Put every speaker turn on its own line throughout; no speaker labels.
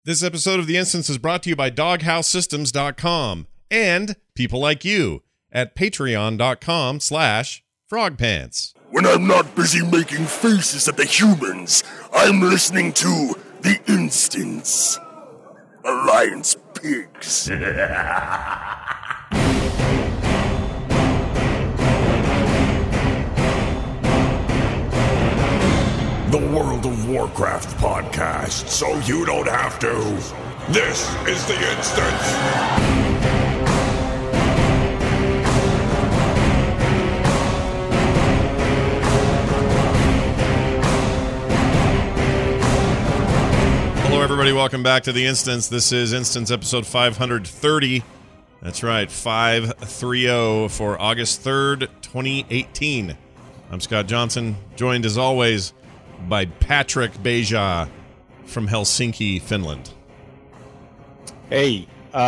This episode of The Instance is brought to you by DogHouseSystems.com and people like you at Patreon.com/FrogPants.
When I'm not busy making faces at the humans, I'm listening to The Instance. Alliance Pigs. The World of Warcraft podcast, so you don't have to. This is The Instance.
Hello, everybody. Welcome back to The Instance. This is Instance episode 530. That's right, 530 for August 3rd, 2018. I'm Scott Johnson, joined as always by Patrick Beja from Helsinki, Finland.
Hey,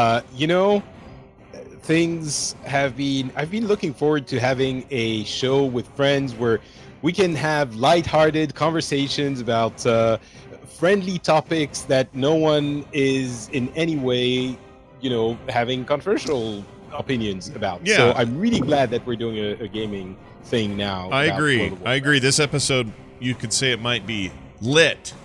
things have been... I've been looking forward to having a show with friends where we can have lighthearted conversations about friendly topics that no one is in any way, having controversial opinions about.
Yeah.
So I'm really glad that we're doing a gaming thing now.
I agree. This episode, you could say it might be lit.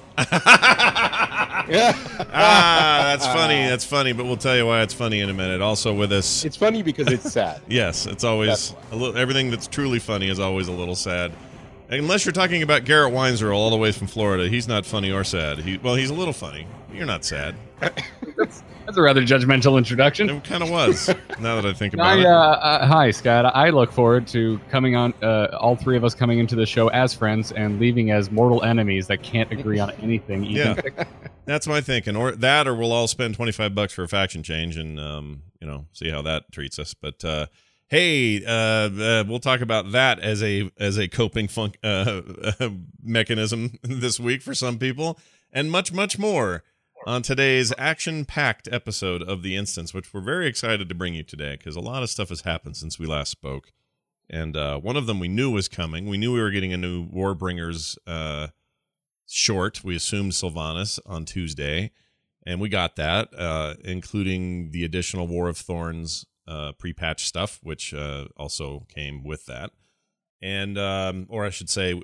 That's funny, but we'll tell you why it's funny in a minute. Also with us,
It's funny because it's sad.
yes, it's always a little, everything that's truly funny is always a little sad. Unless you're talking about Garrett Weinzierl all the way from Florida. He's not funny or sad. He's a little funny. You're not sad.
That's a rather judgmental introduction.
It kind of was, now that I think about it.
Hi, Scott. I look forward to coming on, all three of us coming into the show as friends and leaving as mortal enemies that can't agree on anything.
Yeah, that's my thinking. Or we'll all spend $25 for a faction change and, see how that treats us. But, hey, we'll talk about that as a coping mechanism this week for some people, and much, much more on today's action-packed episode of The Instance, which we're very excited to bring you today because a lot of stuff has happened since we last spoke. And one of them we knew was coming. We knew we were getting a new Warbringers short. We assumed Sylvanas on Tuesday, and we got that, including the additional War of Thorns pre-patch stuff, which also came with that. And, or I should say,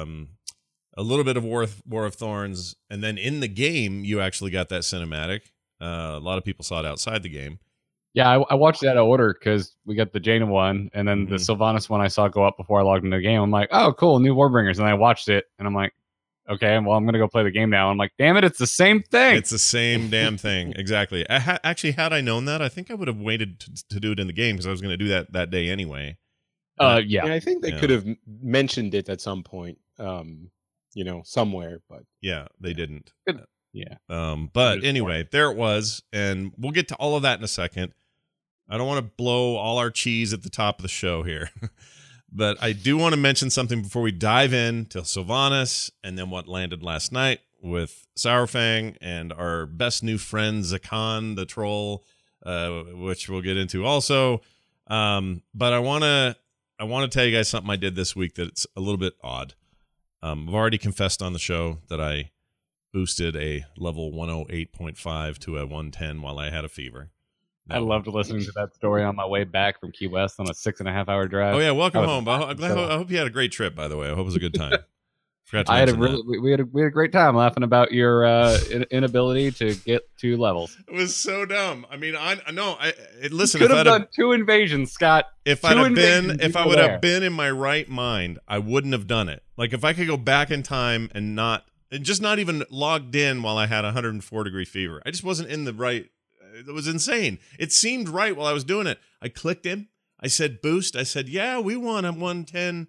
a little bit of War of Thorns, and then in the game, you actually got that cinematic. A lot of people saw it outside the game.
Yeah, I watched that out of order because we got the Jaina one, and then the Sylvanas one I saw go up before I logged into the game. I'm like, oh, cool, new Warbringers. And I watched it, and I'm like, okay, well, I'm going to go play the game now. I'm like, damn it, it's the same thing.
It's the same damn thing. Exactly. Actually, had I known that, I think I would have waited to do it in the game because I was going to do that day anyway.
Yeah.
And I think they could have mentioned it at some point. Somewhere, but
yeah, they didn't.
Yeah.
But anyway, there it was, and we'll get to all of that in a second. I don't want to blow all our cheese at the top of the show here, but I do want to mention something before we dive in to Sylvanas and then what landed last night with Saurfang and our best new friend Zakan the troll, which we'll get into also. But I want to tell you guys something I did this week that's a little bit odd. I've already confessed on the show that I boosted a level 108.5 to a 110 while I had a fever.
I loved listening to that story on my way back from Key West on a 6.5 hour drive.
Oh yeah, welcome home. I hope you had a great trip. By the way, I hope it was a good time.
We had a great time laughing about your inability to get 2 levels.
It was so dumb. I mean, listen.
You could have done 2 invasions, Scott.
If I would have been in my right mind, I wouldn't have done it. Like if I could go back in time and not even logged in while I had 104-degree fever. I just wasn't in the right. It was insane. It seemed right while I was doing it. I clicked in. I said boost. I said, yeah, we want a 110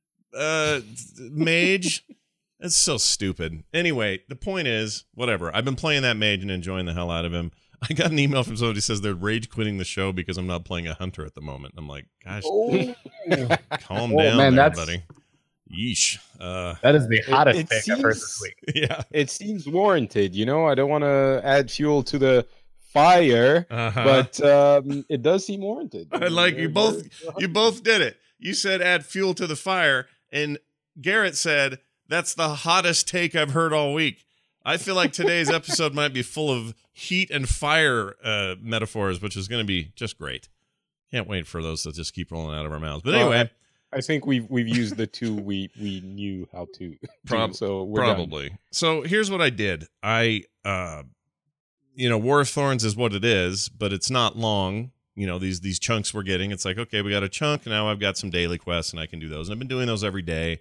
mage. That's so stupid. Anyway, the point is, whatever. I've been playing that mage and enjoying the hell out of him. I got an email from somebody who says they're rage quitting the show because I'm not playing a hunter at the moment. I'm like, gosh, calm down there, buddy. Yeesh.
That is the hottest pick I've heard this week.
Yeah.
It seems warranted. I don't want to add fuel to the fire, but it does seem warranted.
Like you both did it. You said add fuel to the fire, and Garrett said that's the hottest take I've heard all week. I feel like today's episode might be full of heat and fire metaphors, which is going to be just great. Can't wait for those to just keep rolling out of our mouths. But anyway,
I think we've used the two we knew how to do, so we're
probably
done.
So here's what I did. I War of Thorns is what it is, but it's not long. These chunks we're getting. It's like, okay, we got a chunk. Now I've got some daily quests, and I can do those. And I've been doing those every day.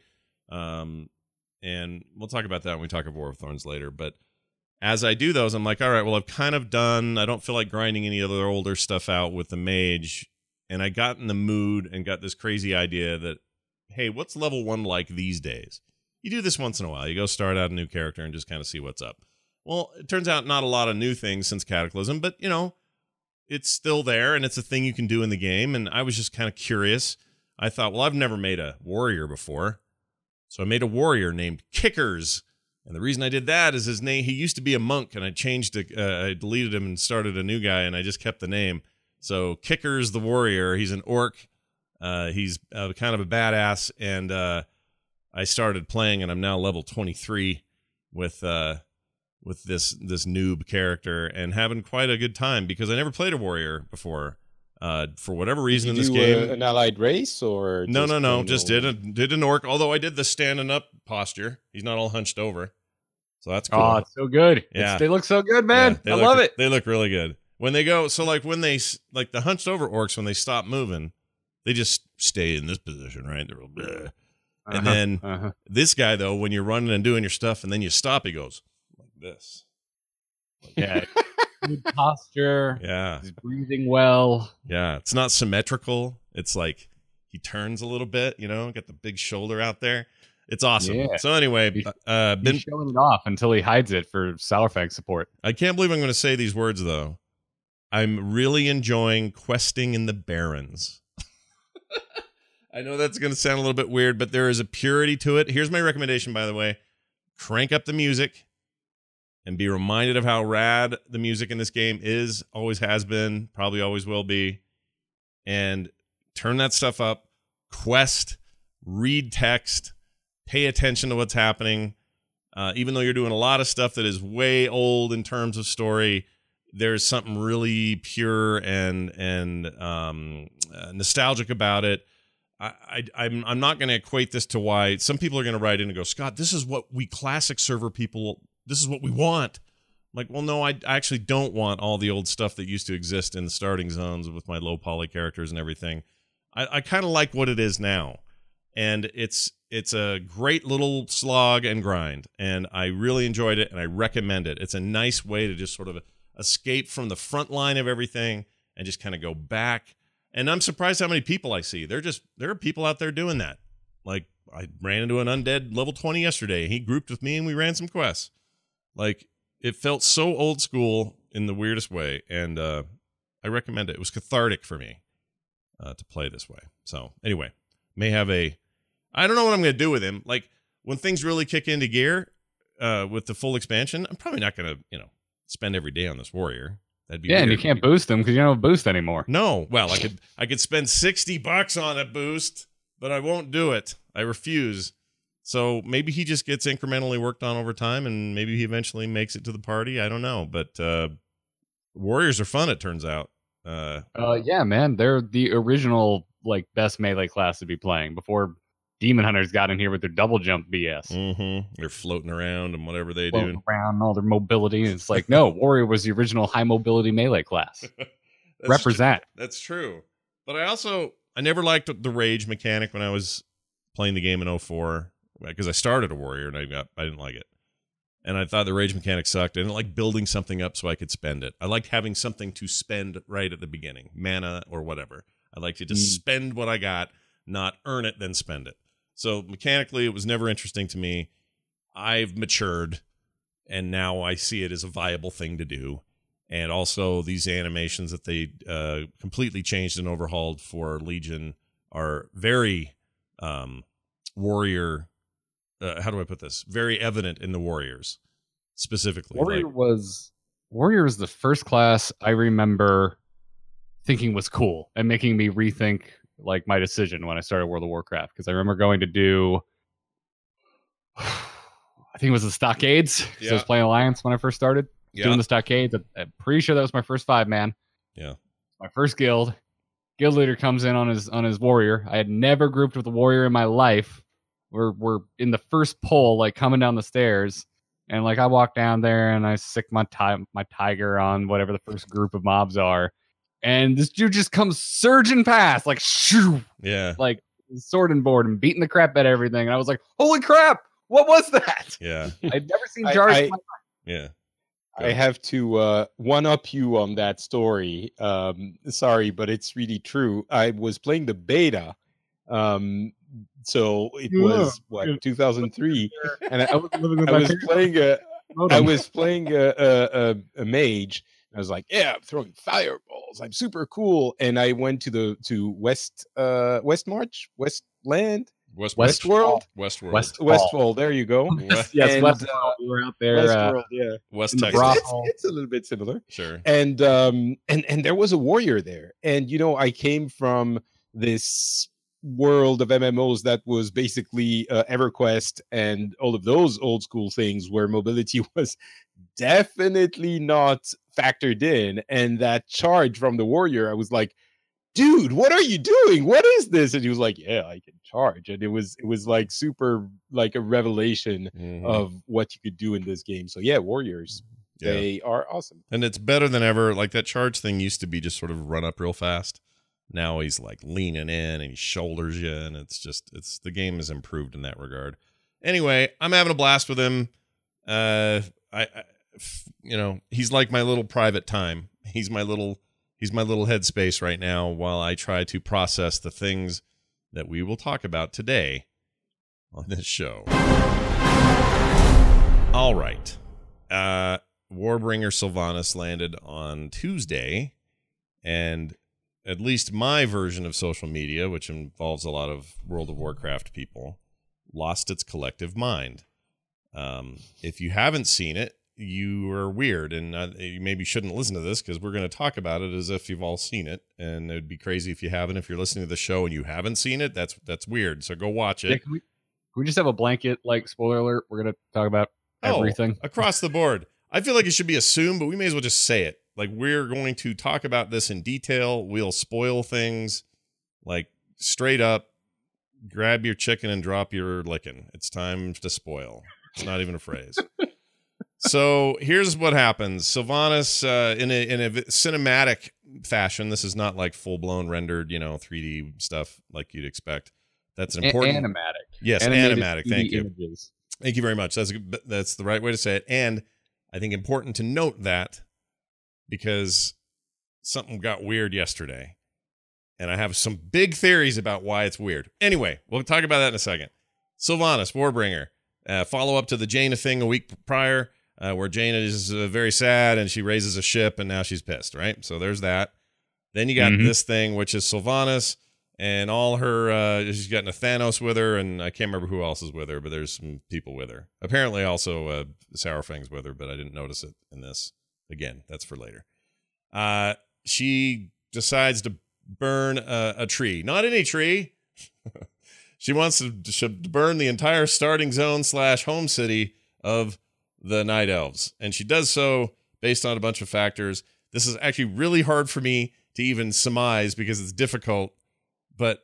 And we'll talk about that when we talk of War of Thorns later. But as I do those, I'm like, all right, well, I've kind of done. I don't feel like grinding any other older stuff out with the mage. And I got in the mood and got this crazy idea that, hey, what's level 1 like these days? You do this once in a while. You go start out a new character and just kind of see what's up. Well, it turns out not a lot of new things since Cataclysm, but, it's still there, and it's a thing you can do in the game. And I was just kind of curious. I thought, well, I've never made a warrior before. So I made a warrior named Kickers. And the reason I did that is his name. He used to be a monk, and I changed it. I deleted him and started a new guy, and I just kept the name. So Kickers the warrior. He's an orc. He's kind of a badass, and I started playing, and I'm now level 23 with this noob character, and having quite a good time because I never played a warrior before. For whatever reason in this game,
an allied race or
no, just did an orc. Although I did the standing up posture. He's not all hunched over, so that's cool.
Oh, it's so good.
Yeah,
they look so good, man. I love it.
They look really good when they go. So when they the hunched over orcs, when they stop moving, they just stay in this position, right? They're real bleh. And then this guy though, when you're running and doing your stuff, and then you stop, he goes like this.
Yeah. Good posture.
Yeah.
He's breathing well.
Yeah. It's not symmetrical. It's like he turns a little bit, got the big shoulder out there. It's awesome. Yeah. So anyway,
he's showing it off until he hides it for Sourfang support.
I can't believe I'm going to say these words though. I'm really enjoying questing in the Barrens. I know that's going to sound a little bit weird, but there is a purity to it. Here's my recommendation, by the way. Crank up the music. And be reminded of how rad the music in this game is, always has been, probably always will be. And turn that stuff up, quest, read text, pay attention to what's happening. Even though you're doing a lot of stuff that is way old in terms of story, there's something really pure and nostalgic about it. I'm not going to equate this to why some people are going to write in and go, Scott, this is what we classic server people... This is what we want. Like, well, no, I actually don't want all the old stuff that used to exist in the starting zones with my low poly characters and everything. I kind of like what it is now. And it's a great little slog and grind. And I really enjoyed it, and I recommend it. It's a nice way to just sort of escape from the front line of everything and just kind of go back. And I'm surprised how many people I see. There are people out there doing that. Like, I ran into an undead level 20 yesterday. He grouped with me, and we ran some quests. Like, it felt so old school in the weirdest way, and I recommend it. It was cathartic for me to play this way. So, anyway, I don't know what I'm going to do with him. Like, when things really kick into gear with the full expansion, I'm probably not going to, spend every day on this warrior. That'd be weird.
And you can't boost him because you don't have a boost anymore.
No. Well, I could spend $60 on a boost, but I won't do it. I refuse. So maybe he just gets incrementally worked on over time, and maybe he eventually makes it to the party. I don't know, but warriors are fun. It turns out.
Yeah, man, they're the original best melee class to be playing before demon hunters got in here with their double jump BS.
Mm-hmm. They're floating around and whatever they do.
Around all their mobility. And it's like, no, warrior was the original high mobility melee class. Represent.
That's true. But I never liked the rage mechanic when I was playing the game in 04. Because I started a warrior and I didn't like it. And I thought the rage mechanic sucked. I didn't like building something up so I could spend it. I liked having something to spend right at the beginning, mana or whatever. I like to just spend what I got, not earn it, then spend it. So mechanically, it was never interesting to me. I've matured, and now I see it as a viable thing to do. And also, these animations that they completely changed and overhauled for Legion are very warrior... how do I put this? Very evident in the warriors, specifically.
Warrior was the first class I remember thinking was cool and making me rethink my decision when I started World of Warcraft. Because I remember going to do, I think it was the Stockades. So I was playing Alliance when I first started. Doing the Stockades. I'm pretty sure that was my first 5-man.
Yeah.
My first guild. Guild leader comes in on his warrior. I had never grouped with a warrior in my life. We're in the first pull, like coming down the stairs. And like I walk down there and I sick my tiger on whatever the first group of mobs are. And this dude just comes surging past, like shoo.
Yeah.
Like sword and board and beating the crap out of everything. And I was like, holy crap, what was that?
Yeah.
I'd never seen charge.
Yeah.
I have to one-up you on that story. Sorry, but it's really true. I was playing the beta. So it was, 2003? And I was playing a mage. I was like, yeah, I'm throwing fireballs. I'm super cool. And I went to Westland? Westworld. There you go.
Yes, Westworld. We were out there.
Westworld, yeah.
West Texas.
It's a little bit similar.
Sure.
And there was a warrior there. And, I came from this world of MMOs that was basically EverQuest and all of those old school things where mobility was definitely not factored in. And that charge from the warrior, I was like, dude, what are you doing? What is this? And he was like, yeah, I can charge. And it was like super like a revelation of what you could do in this game. So yeah, warriors, they are awesome.
And it's better than ever. Like that charge thing used to be just sort of run up real fast. Now he's like leaning in and he shoulders you, and the game has improved in that regard. Anyway, I'm having a blast with him. He's like my little private time. He's my little headspace right now while I try to process the things that we will talk about today on this show. All right. Warbringer Sylvanas landed on Tuesday, and at least my version of social media, which involves a lot of World of Warcraft people, lost its collective mind. If you haven't seen it, you are weird, and you maybe shouldn't listen to this because we're going to talk about it as if you've all seen it, and it would be crazy if you haven't. If you're listening to the show and you haven't seen it, that's weird. So go watch it.
Yeah, can we just have a blanket like spoiler alert? We're going to talk about everything
across the board. I feel like it should be assumed, but we may as well just say it. Like, we're going to talk about this in detail. We'll spoil things, like, straight up. Grab your chicken and drop your licking. It's time to spoil. It's not even a phrase. So here's what happens. Sylvanas, in a cinematic fashion, this is not like full-blown rendered, 3D stuff like you'd expect. That's an important...
Animatic.
Yes,
animated
animatic. Thank you.
Images.
Thank you very much. That's the right way to say it. And I think important to note that because something got weird yesterday, and I have some big theories about why it's weird. Anyway, we'll talk about that in a second. Sylvanas, Warbringer, follow up to the Jaina thing a week prior, where Jaina is very sad and she raises a ship and now she's pissed, right? So there's that. Then you got this thing, which is Sylvanas and all her, she's got Nathanos with her, and I can't remember who else is with her, but there's some people with her. Apparently also Sourfang's with her, but I didn't notice it in this. Again, that's for later. She decides to burn a tree. Not any tree. She wants to burn the entire starting zone / home city of the Night Elves. And she does so based on a bunch of factors. This is actually really hard for me to even surmise because it's difficult. But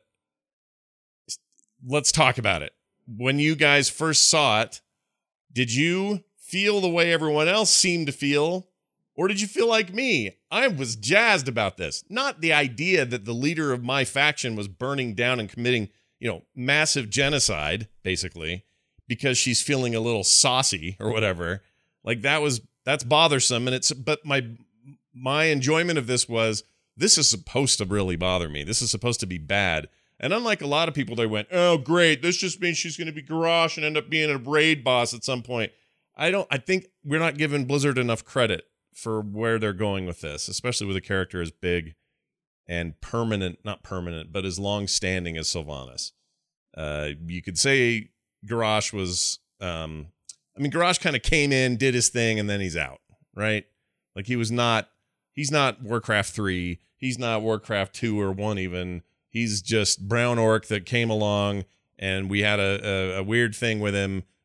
let's talk about it. When you guys first saw it, did you feel the way everyone else seemed to feel? Or did you feel like me? I was jazzed about this. Not the idea that the leader of my faction was burning down and committing, massive genocide, basically, because she's feeling a little saucy or whatever. Like that's bothersome. But my enjoyment of this is supposed to really bother me. This is supposed to be bad. And unlike a lot of people, they went, oh, great. This just means she's going to be Garrosh and end up being a raid boss at some point. I think we're not giving Blizzard enough credit for where they're going with this, especially with a character as big and not permanent, but as long-standing as Sylvanas. You could say Garrosh was, Garrosh kind of came in, did his thing, and then he's out, right? Like he's not Warcraft 3, he's not Warcraft 2 or 1 even. He's just Brown Orc that came along, and we had a weird thing with him,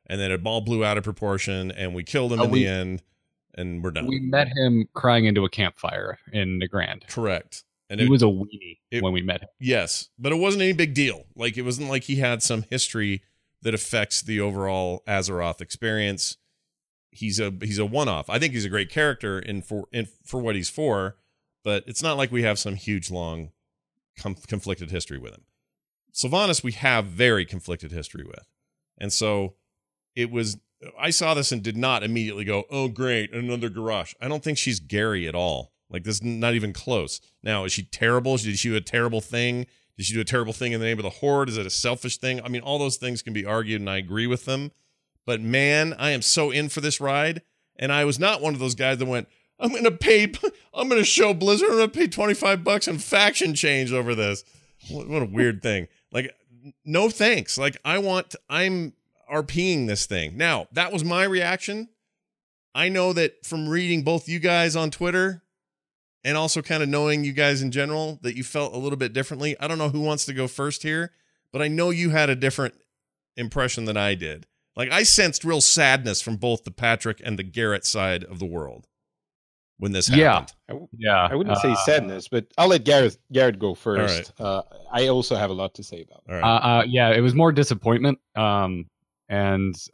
and then it all blew out of proportion, and we killed him the end, and we're done.
We met him crying into a campfire in the Grand.
Correct. And
he was a weenie when we met him.
Yes, but it wasn't any big deal. Like, it wasn't like he had some history that affects the overall Azeroth experience. He's a one-off. I think he's a great character for what he's for, but it's not like we have some huge, long, conflicted history with him. Sylvanas, we have very conflicted history with. And so I saw this and did not immediately go, oh, great, another Garrosh. I don't think she's Gary at all. Like, this is not even close. Now, is she terrible? Did she do a terrible thing? Did she do a terrible thing in the name of the Horde? Is it a selfish thing? I mean, all those things can be argued, and I agree with them. But, man, I am so in for this ride. And I was not one of those guys that went, I'm going to show Blizzard, I'm going to pay $25 in faction change over this. What a weird thing. Like, no thanks. Like, I'm RPing this thing. Now, that was my reaction. I know that from reading both you guys on Twitter and also kind of knowing you guys in general, that you felt a little bit differently. I don't know who wants to go first here, but I know you had a different impression than I did. Like, I sensed real sadness from both the Patrick and the Garrett side of the world when this happened.
I wouldn't say sadness, but I'll let Garrett go first.
Right.
I also have a lot to say about it.
All right.
It was more disappointment. There's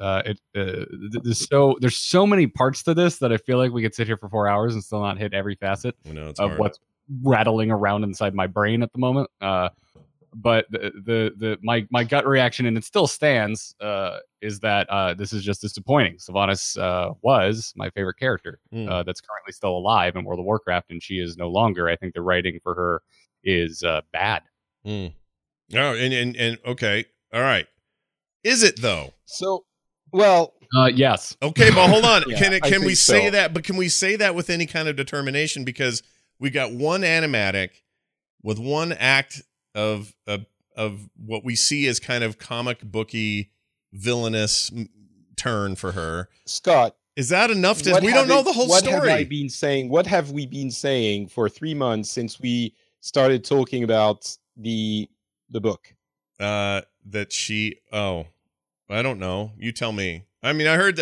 so many parts to this that I feel like we could sit here for 4 hours and still not hit every facet of
hard.
What's rattling around inside my brain at the moment. But my gut reaction, and it still stands, is that this is just disappointing. Sylvanas was my favorite character that's currently still alive in World of Warcraft, and she is no longer. I think the writing for her is bad.
Oh, and okay, all right. Is it though?
So, well,
yes.
Okay, but hold on.
Yeah,
can we say that? But can we say that with any kind of determination? Because we got one animatic with one act of what we see as kind of comic booky villainous turn for her.
Scott,
is that enough? We don't know the whole story.
What have we been saying for 3 months since we started talking about the book?
I don't know. You tell me. I mean, I heard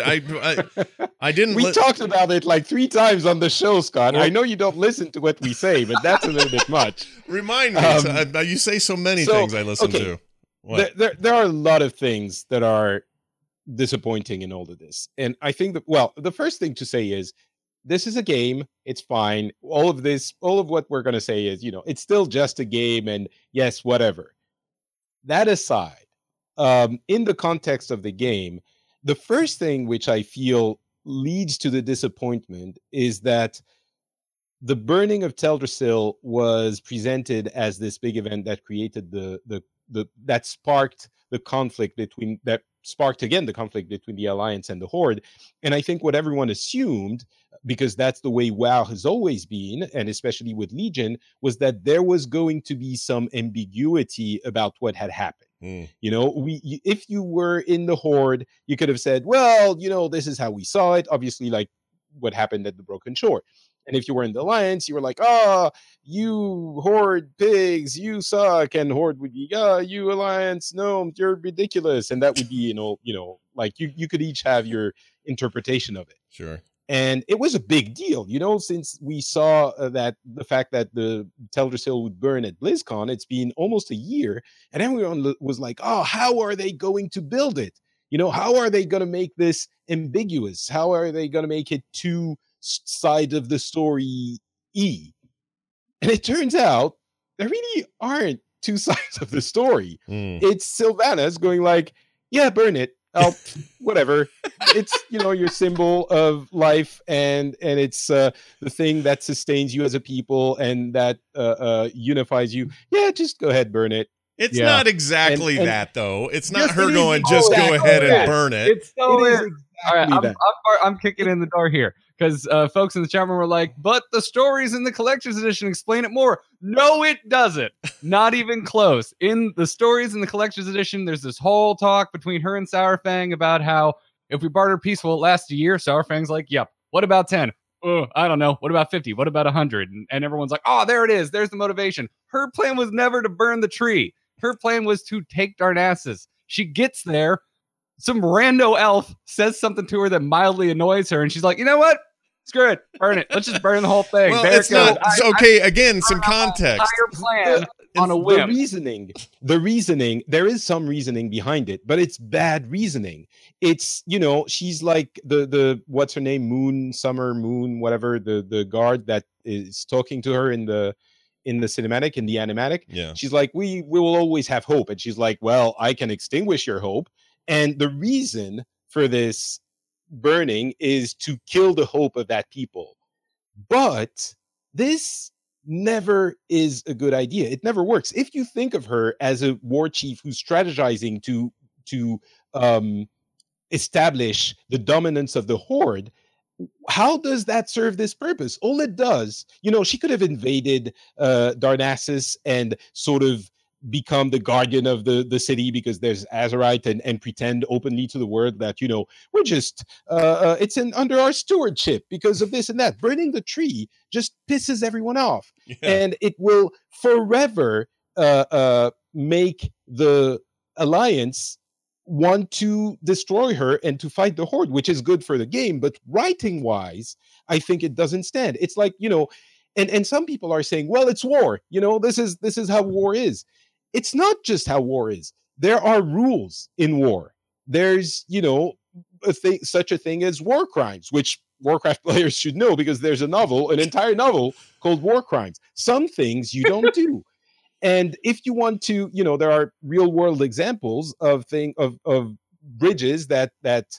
I didn't.
We talked about it like 3 times on the show, Scott. I know you don't listen to what we say, but that's a little bit much.
Remind me. You say so many things I listen to. What?
There are a lot of things that are disappointing in all of this, and I think that the first thing to say is this is a game. It's fine. All of what we're going to say is, it's still just a game, and yes, whatever. That aside, in the context of the game, the first thing which I feel leads to the disappointment is that the burning of Teldrassil was presented as this big event that created that sparked the conflict between the Alliance and the Horde. And I think what everyone assumed, because that's the way WoW has always been, and especially with Legion, was that there was going to be some ambiguity about what had happened. If you were in the Horde, you could have said, well, this is how we saw it, obviously, like what happened at the Broken Shore. And if you were in the Alliance, you were like, you Horde pigs, you suck. And Horde would be, you Alliance gnomes, you're ridiculous. And that would be, like you could each have your interpretation of it.
Sure.
And it was a big deal, since we saw that the fact that the Teldrassil would burn at BlizzCon, it's been almost a year. And everyone was like, how are they going to build it? How are they going to make this ambiguous? How are they going to make it two sides of the story E? And it turns out there really aren't two sides of the story. It's Sylvanas going like, yeah, burn it. Whatever. It's your symbol of life, and it's the thing that sustains you as a people and that unifies you. Yeah, just go ahead, burn it.
It's not exactly that though. It's not her going, just go ahead and burn it.
It's so exactly all right, I'm kicking in the door here because folks in the chat room were like, but the stories in the collector's edition explain it more. No, it doesn't. Not even close. In the stories in the collector's edition, there's this whole talk between her and Sourfang about how if we barter peaceful, it lasts a year. Sourfang's like, yep. What about 10? I don't know. What about 50? What about 100? And everyone's like, there it is. There's the motivation. Her plan was never to burn the tree. Her plan was to take Darnassus. She gets there. some rando elf says something to her that mildly annoys her, and she's like, you know what? Screw it, burn it. Let's just burn the whole thing.
Well,
there
it's not okay. Again, some context.
Entire plan on a whim.
The reasoning, there is some reasoning behind it, but it's bad reasoning. It's, you know, she's like the what's her name, Summer Moon, whatever, the guard that is talking to her in the cinematic, in the animatic.
Yeah.
She's like, we will always have hope, and she's like, well, I can extinguish your hope, and the reason for this burning is to kill the hope of that people. But this never is a good idea. It never works. If you think of her as a war chief who's strategizing to establish the dominance of the Horde, how does that serve this purpose? All it does, you know, she could have invaded Darnassus and sort of become the guardian of the city because there's Azerite, and pretend openly to the world that, you know, we're just it's under our stewardship because of this and that. Burning the tree just pisses everyone off, and it will forever make the Alliance want to destroy her and to fight the Horde, which is good for the game, but writing wise, I think it doesn't stand. It's like, you know, and some people are saying, well, it's war, you know, this is how war is. It's not just how war is. There are rules in war. There's, you know, such a thing as war crimes, which Warcraft players should know because there's an entire novel called War Crimes. Some things you don't do. And if you want to, you know, there are real world examples of bridges that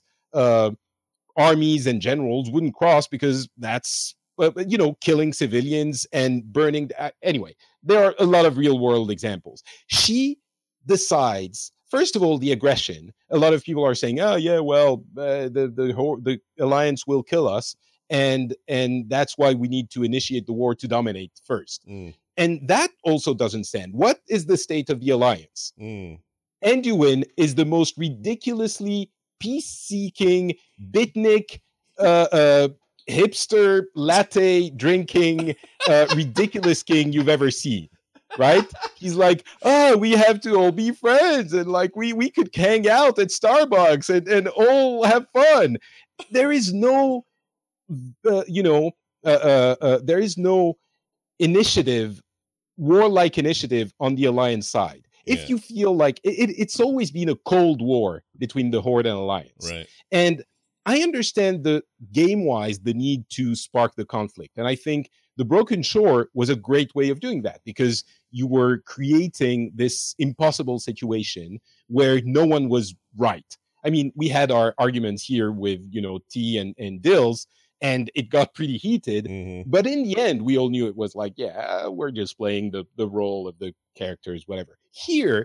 armies and generals wouldn't cross because that's, you know, killing civilians and burning. Anyway, there are a lot of real world examples. She decides, first of all, the aggression. A lot of people are saying, oh yeah, well, the Alliance will kill us, and that's why we need to initiate the war to dominate first. And that also doesn't stand. What is the state of the Alliance? Anduin is the most ridiculously peace-seeking, beatnik, hipster, latte drinking, ridiculous king you've ever seen, right? He's like, oh, we have to all be friends, and like we could hang out at Starbucks and all have fun. There is no, there is no initiative, warlike initiative on the Alliance side. If you feel like it's always been a cold war between the Horde and Alliance,
right? And
I understand the game-wise the need to spark the conflict, and I think the Broken Shore was a great way of doing that because you were creating this impossible situation where no one was right. I mean, we had our arguments here with, you know, T and Dills, and it got pretty heated. But in the end, we all knew it was like, yeah, we're just playing the role of the characters, whatever. Here,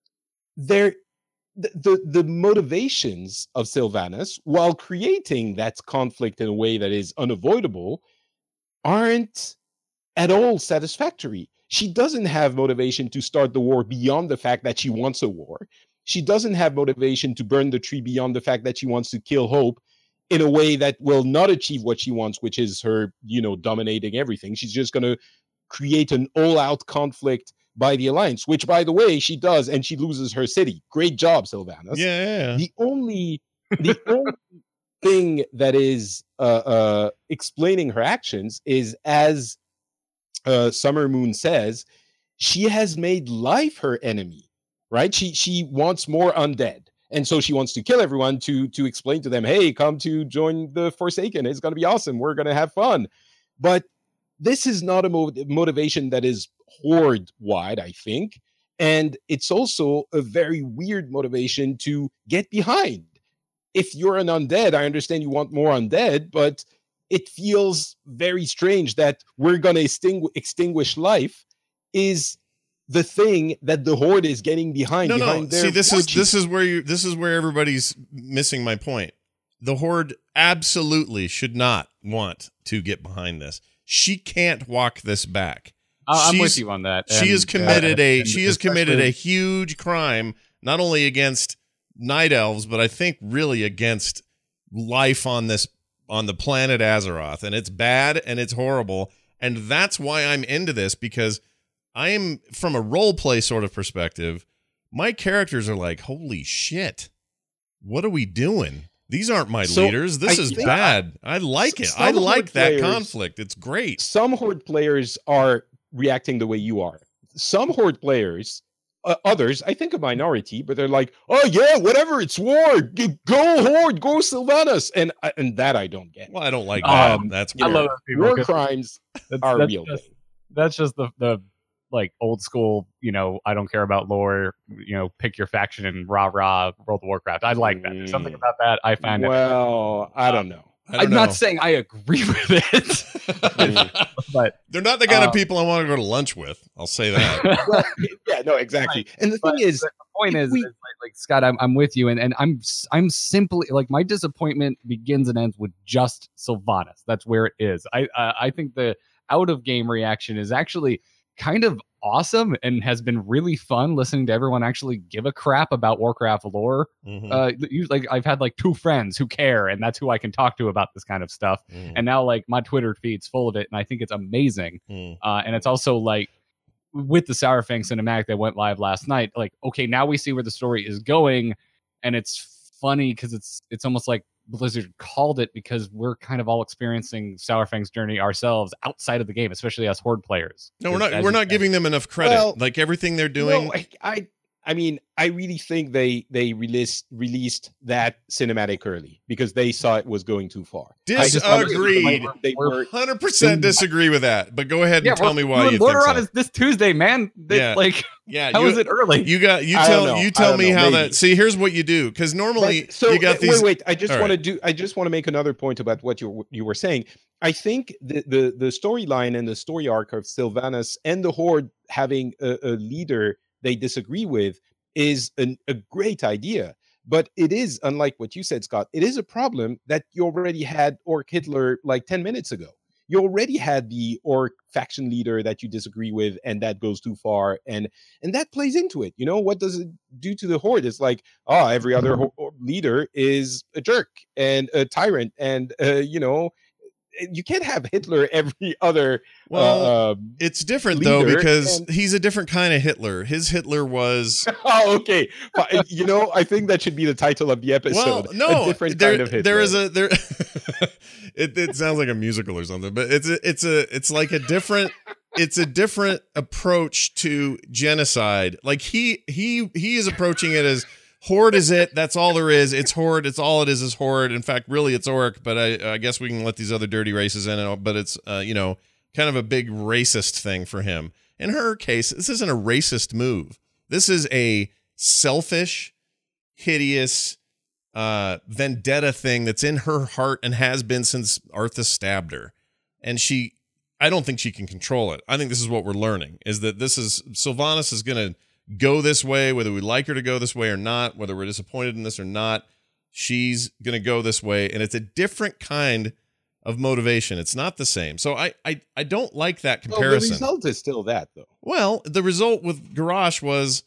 the motivations of Sylvanas, while creating that conflict in a way that is unavoidable, aren't at all satisfactory. She doesn't have motivation to start the war beyond the fact that she wants a war. She doesn't have motivation to burn the tree beyond the fact that she wants to kill Hope in a way that will not achieve what she wants, which is her, you know, dominating everything. She's just going to create an all-out conflict by the Alliance, which, by the way, she does, and she loses her city. Great job, Sylvanas.
Yeah.
The only thing that is explaining her actions is, as Summer Moon says, she has made life her enemy, right? She wants more undead. And so she wants to kill everyone to explain to them, hey, come to join the Forsaken. It's going to be awesome. We're going to have fun. But this is not a motivation that is Horde-wide, I think. And it's also a very weird motivation to get behind. If you're an undead, I understand you want more undead, but it feels very strange that we're going to extinguish life is the thing that the Horde is getting behind.
No. See, this is where everybody's missing my point. The Horde absolutely should not want to get behind this. She can't walk this back.
I'm with you on that.
She has committed a huge crime, not only against Night Elves, but I think really against life on the planet Azeroth. And it's bad and it's horrible. And that's why I'm into this, because I am, from a role play sort of perspective, my characters are like, holy shit. what are we doing? These aren't my
So,
leaders. This is bad. I like it. I
some
like
Horde
that
players-
conflict. It's great.
Some Horde players are reacting the way you are. Some Horde players, others, I think a minority, but they're like, oh yeah, whatever, it's war. Go Horde, go Sylvanas. And that I don't get.
Well, I don't like that. That's
I
weird.
love those people.
War
'cause
crimes are
that's
real.
just- That's just the like old school, I don't care about lore, pick your faction and rah World of Warcraft. I like that. There's something about that I find.
Well, I don't know.
I don't
I'm
know.
not saying I agree with it, but
They're not the kind of people I want to go to lunch with. I'll say that.
Well, yeah, no, exactly. And the thing is,
the point
if
is,
we-
is like Scott, I'm with you, and I'm simply like, my disappointment begins and ends with just Sylvanas. That's where it is. I think the out of game reaction is actually kind of awesome and has been really fun listening to everyone actually give a crap about Warcraft lore.
Mhm.
Like I've had like 2 friends who care, and that's who I can talk to about this kind of stuff.
Mhm.
And now like my Twitter feed's full of it, and I think it's amazing.
Mhm.
And it's also like with the Sourfang cinematic that went live last night, like, okay, now we see where the story is going, and it's funny because it's almost like Blizzard called it, because we're kind of all experiencing Sourfang's journey ourselves outside of the game, especially as Horde players.
No, we're
'Cause
not.
as
We're
you
not
said-
giving them enough credit.
Well,
Like everything they're doing.
No, I mean, I really think they released that cinematic early because they saw it was going too far. I just wonder if
Disagreed.
they were
100% disagree with that. But go ahead and tell me why you think
Lordaeron
so.
is this Tuesday, man.
Yeah.
Like,
Yeah,
how is it early?
You
I don't know.
tell
I don't
me
know.
how
Maybe.
that. See, here's what you do, because normally
But- so
you got these.
wait. I just
All
want
right.
I just want to make another point about what you were saying. I think the storyline and the story arc of Sylvanas and the Horde having a leader they disagree with is a great idea. But it is, unlike what you said, Scott, it is a problem that you already had Orc Hitler like 10 minutes ago. You already had the Orc faction leader that you disagree with, and that goes too far, and that plays into it. What does it do to the Horde? It's like, oh, every other leader is a jerk and a tyrant, and you can't have Hitler every other.
Well, it's different though,
leader,
because
and-
he's a different kind of Hitler. His Hitler was
Oh, okay. I think that should be the title of the episode.
well, no,
a different
there,
kind of Hitler.
there is a there. It sounds like a musical or something, but it's like a different. It's a different approach to genocide. Like he is approaching it as Horde is it. That's all there is. It's Horde. It's all it is Horde. In fact, really, it's Orc. But I guess we can let these other dirty races in. But it's kind of a big racist thing for him. In her case, this isn't a racist move. This is a selfish, hideous, vendetta thing that's in her heart and has been since Arthas stabbed her. And I don't think she can control it. I think this is what we're learning, is that Sylvanas is going to go this way, whether we like her to go this way or not, whether we're disappointed in this or not. She's going to go this way, and it's a different kind of motivation. It's not the same. So I don't like that
Well,
comparison.
the result is still that, though.
Well, the result with Garrosh was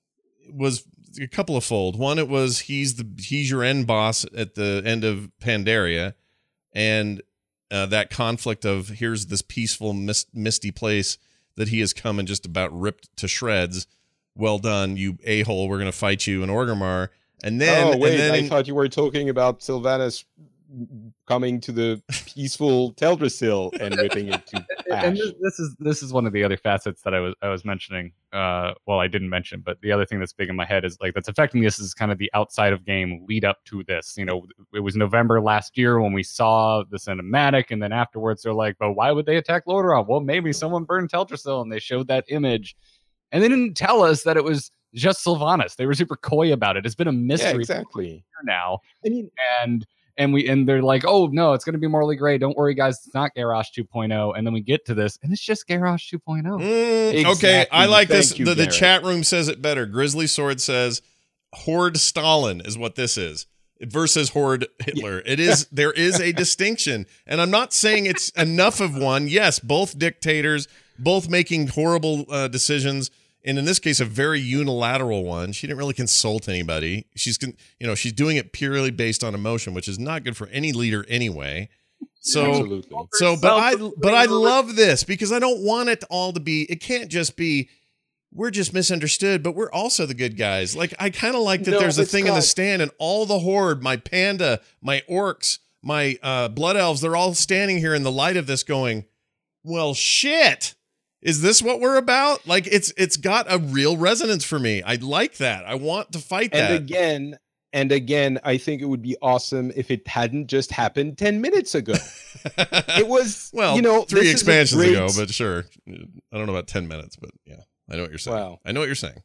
a couple of fold. One, it was he's your end boss at the end of Pandaria, and that conflict of here's this peaceful misty place that he has come and just about ripped to shreds. Well done, you a-hole. We're gonna fight you in Orgrimmar. And then,
Oh, wait,
and then
I thought you were talking about Sylvanas coming to the peaceful Teldrassil and ripping it to
And
ash.
this is one of the other facets that I was mentioning. Well, I didn't mention, but the other thing that's big in my head is like that's affecting this is kind of the outside of game lead up to this. It was November last year when we saw the cinematic, and then afterwards they're like, "But why would they attack Lordaeron?" Well, maybe someone burned Teldrassil, and they showed that image, and they didn't tell us that it was just Sylvanas. They were super coy about it. It's been a mystery
Yeah, exactly.
now,
I mean,
and they're like, oh no, it's going to be Morley Gray. Don't worry, guys, it's not Garrosh 2.0. And then we get to this, and it's just Garrosh 2.0.
Okay,
Exactly.
I like this.
Thank you,
The
Garrett.
chat room says it better. Grizzly Sword says Horde Stalin is what this is versus Horde Hitler. It is. There is a distinction, and I'm not saying it's enough of one. Yes, both dictators, both making horrible decisions, and in this case, a very unilateral one. She didn't really consult anybody. She's doing it purely based on emotion, which is not good for any leader anyway. So.
absolutely.
So, but I love this because I don't want it all to be. It can't just be we're just misunderstood, but we're also the good guys. Like, I kind of like that
No,
there's a
but
thing in the
Scott-
stand and all the horde, my panda, my orcs, my blood elves, they're all standing here in the light of this going, well, shit. Is this what we're about? Like, it's got a real resonance for me. I like that. I want to fight that.
And again, I think it would be awesome if it hadn't just happened 10 minutes ago. It was,
well,
you know,
3
this is a
expansions
great-
ago, but sure. I don't know about 10 minutes, but yeah, I know what you're saying.
Wow.
I know what you're saying.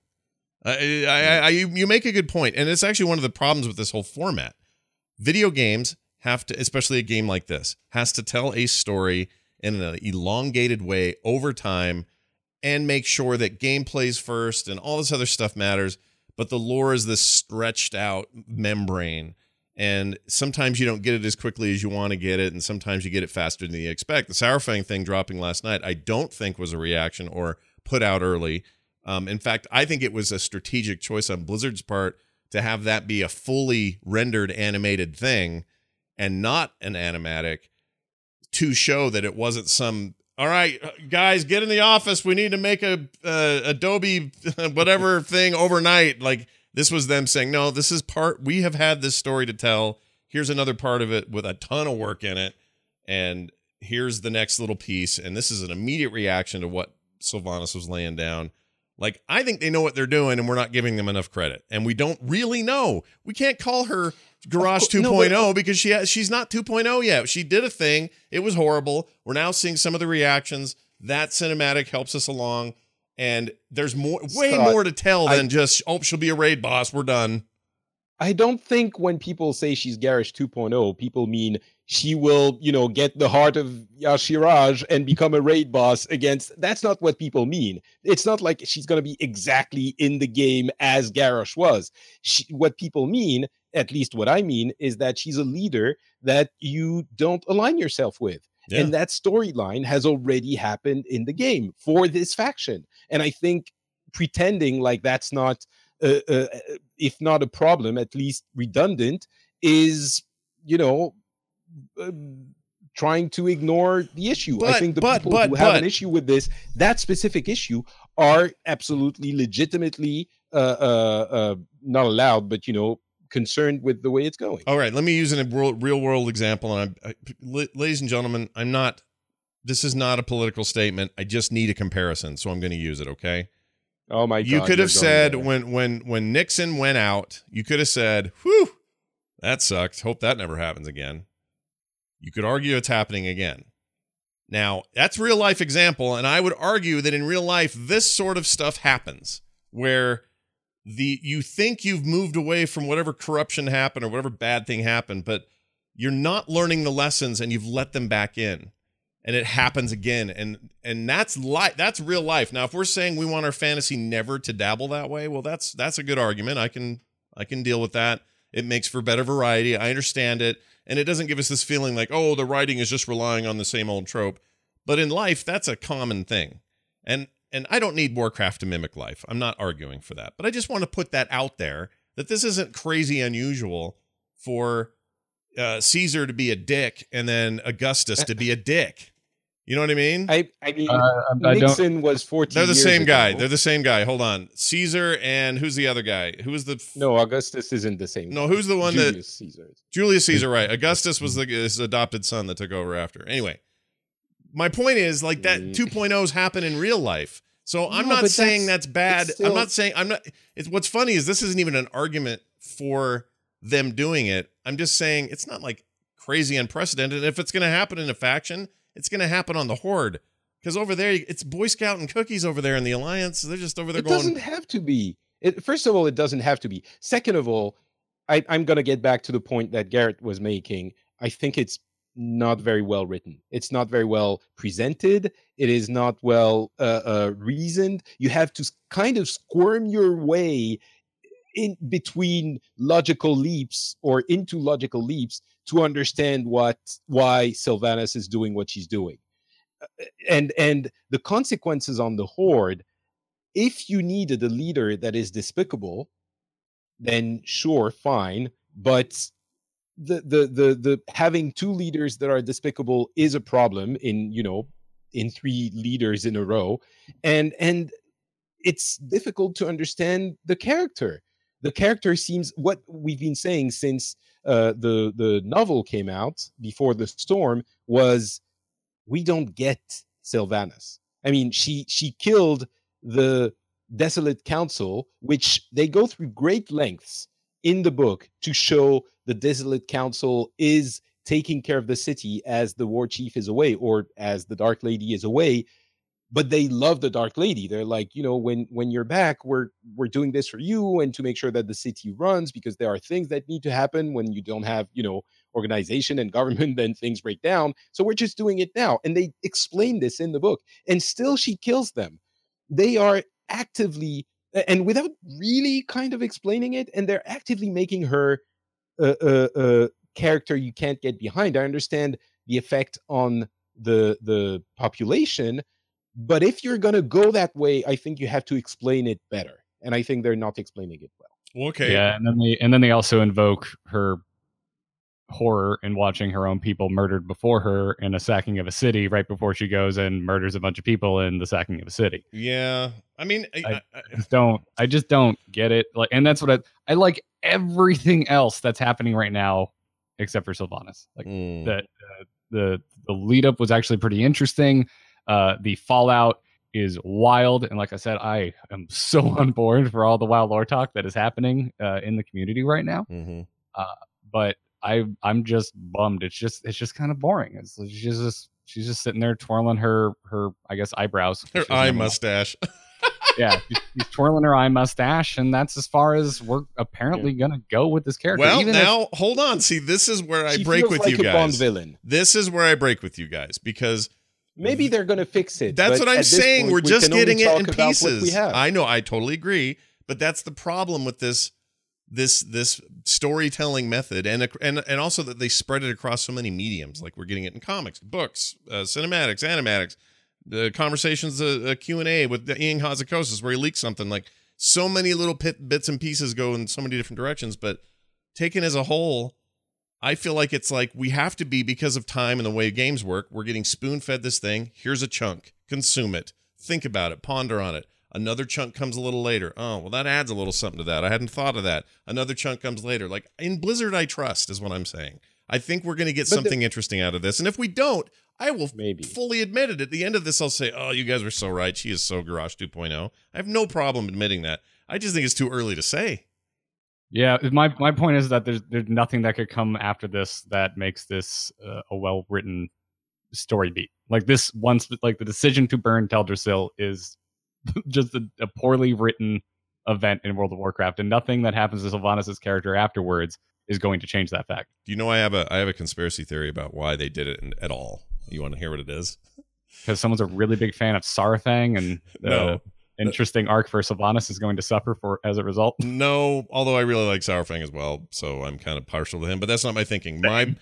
You make a good point, and it's actually one of the problems with this whole format. Video games have to, especially a game like this, has to tell a story in an elongated way over time and make sure that gameplay's first and all this other stuff matters, but the lore is this stretched out membrane. And sometimes you don't get it as quickly as you want to get it, and sometimes you get it faster than you expect. The Sourfang thing dropping last night, I don't think was a reaction or put out early. In fact, I think it was a strategic choice on Blizzard's part to have that be a fully rendered animated thing and not an animatic, to show that it wasn't some, all right, guys, get in the office. We need to make a Adobe whatever thing overnight. Like, this was them saying, no, this is part, we have had this story to tell. Here's another part of it with a ton of work in it. And here's the next little piece. And this is an immediate reaction to what Sylvanas was laying down. Like, I think they know what they're doing, and we're not giving them enough credit. And we don't really know. We can't call her Garage 2.0 because she's not 2.0 yet. She did a thing. It was horrible. We're now seeing some of the reactions. That cinematic helps us along. And there's way more to tell than just, oh, she'll be a raid boss. We're done.
I don't think when people say she's Garage 2.0, people mean she will, you know, get the heart of Y'Shaarj and become a raid boss against. That's not what people mean. It's not like she's going to be exactly in the game as Garrosh was. What people mean, at least what I mean, is that she's a leader that you don't align yourself with. Yeah. And that storyline has already happened in the game for this faction. And I think pretending like that's not, if not a problem, at least redundant, is, you know, trying to ignore the issue. I think the people who have an issue with this, that specific issue, are absolutely legitimately not allowed, but, you know, concerned with the way it's going.
All right, let me use a real world example. And ladies and gentlemen, this is not a political statement. I just need a comparison, so I'm going to use it. Okay.
Oh my God!
You could have said when Nixon went out, you could have said, "Whew, that sucked. Hope that never happens again." You could argue it's happening again. Now, that's real life example, and I would argue that in real life, this sort of stuff happens where you think you've moved away from whatever corruption happened or whatever bad thing happened, but you're not learning the lessons and you've let them back in. And it happens again, and that's real life. Now, if we're saying we want our fantasy never to dabble that way, well, that's a good argument. I can deal with that. It makes for better variety. I understand it, and it doesn't give us this feeling like, oh, the writing is just relying on the same old trope. But in life, that's a common thing, and I don't need Warcraft to mimic life. I'm not arguing for that, but I just want to put that out there that this isn't crazy unusual for Caesar to be a dick and then Augustus to be a dick. You know what I mean?
I mean, Nixon was 14
They're the
years
same
ago.
guy. They're the same guy. Hold on. Caesar and who's the other guy? Who was the...
No, Augustus isn't the same.
No, who's the one
Julius Caesar.
Julius Caesar, right. Augustus was his adopted son that took over after. Anyway, my point is, like, that 2.0s happen in real life. So I'm not saying that's bad. I'm not saying... what's funny is this isn't even an argument for them doing it. I'm just saying it's not, like, crazy unprecedented. If it's going to happen in a faction... It's going to happen on the Horde, because over there, it's Boy Scout and cookies over there in the Alliance. They're just over there going... It
doesn't have to be. First of all, it doesn't have to be. Second of all, I'm going to get back to the point that Garrett was making. I think it's not very well written. It's not very well presented. It is not well reasoned. You have to kind of squirm your way in between logical leaps or into logical leaps to understand why Sylvanas is doing what she's doing. And the consequences on the Horde, if you needed a leader that is despicable, then sure, fine. But the having two leaders that are despicable is a problem in 3 leaders in a row. And it's difficult to understand the character. The character seems, what we've been saying since the novel came out, Before the Storm, was we don't get Sylvanas. I mean, she killed the Desolate Council, which they go through great lengths in the book to show the Desolate Council is taking care of the city as the war chief is away, or as the Dark Lady is away. But they love the Dark Lady. They're like, you know, when you're back, we're doing this for you and to make sure that the city runs, because there are things that need to happen when you don't have, you know, organization and government, then things break down. So we're just doing it now. And they explain this in the book. And still she kills them. They are actively, and without really kind of explaining it, and they're actively making her a character you can't get behind. I understand the effect on the population, but if you're going to go that way, I think you have to explain it better. And I think they're not explaining it well.
Okay.
Yeah, and then they also invoke her horror in watching her own people murdered before her in a sacking of a city right before she goes and murders a bunch of people in the sacking of a city.
Yeah. I mean,
I just don't get it. Like, and that's what I like everything else that's happening right now except for Sylvanas. Like the lead up was actually pretty interesting. The fallout is wild, and like I said, I am so on board for all the wild lore talk that is happening in the community right now.
Mm-hmm.
But I'm just bummed. It's just kind of boring. She's just sitting there twirling her I guess eyebrows,
her eye mustache.
Yeah, she's twirling her eye mustache, and that's as far as we're apparently gonna go with this character.
Well, now hold on. See, this is where I break with you guys. Bond villain. This is where I break with you guys, because
maybe they're going to fix it.
That's what I'm saying. We're just getting it in pieces. I know. I totally agree. But that's the problem with this storytelling method, and also that they spread it across so many mediums. Like we're getting it in comics, books, cinematics, animatics, the conversations, Q&A with Ian Hazzikostas where he leaks something. Like so many little bits and pieces go in so many different directions. But taken as a whole, I feel like it's like we have to be, because of time and the way games work, we're getting spoon-fed this thing. Here's a chunk. Consume it. Think about it. Ponder on it. Another chunk comes a little later. Oh, well, that adds a little something to that. I hadn't thought of that. Another chunk comes later. Like, in Blizzard, I trust, is what I'm saying. I think we're going to get something interesting out of this. And if we don't, I will fully admit it. At the end of this, I'll say, oh, you guys were so right. She is so Garrosh 2.0. I have no problem admitting that. I just think it's too early to say.
Yeah, my point is that there's nothing that could come after this that makes this a well-written story beat. Like this once, like the decision to burn Teldrassil is just a poorly written event in World of Warcraft, and nothing that happens to Sylvanas' character afterwards is going to change that fact.
Do you know I have a conspiracy theory about why they did it at all? You want to hear what it is?
Because someone's a really big fan of Saurfang, and no. Interesting arc for Sylvanas is going to suffer for as a result.
No, although I really like Saurfang as well, so I'm kind of partial to him. But that's not my thinking. Mine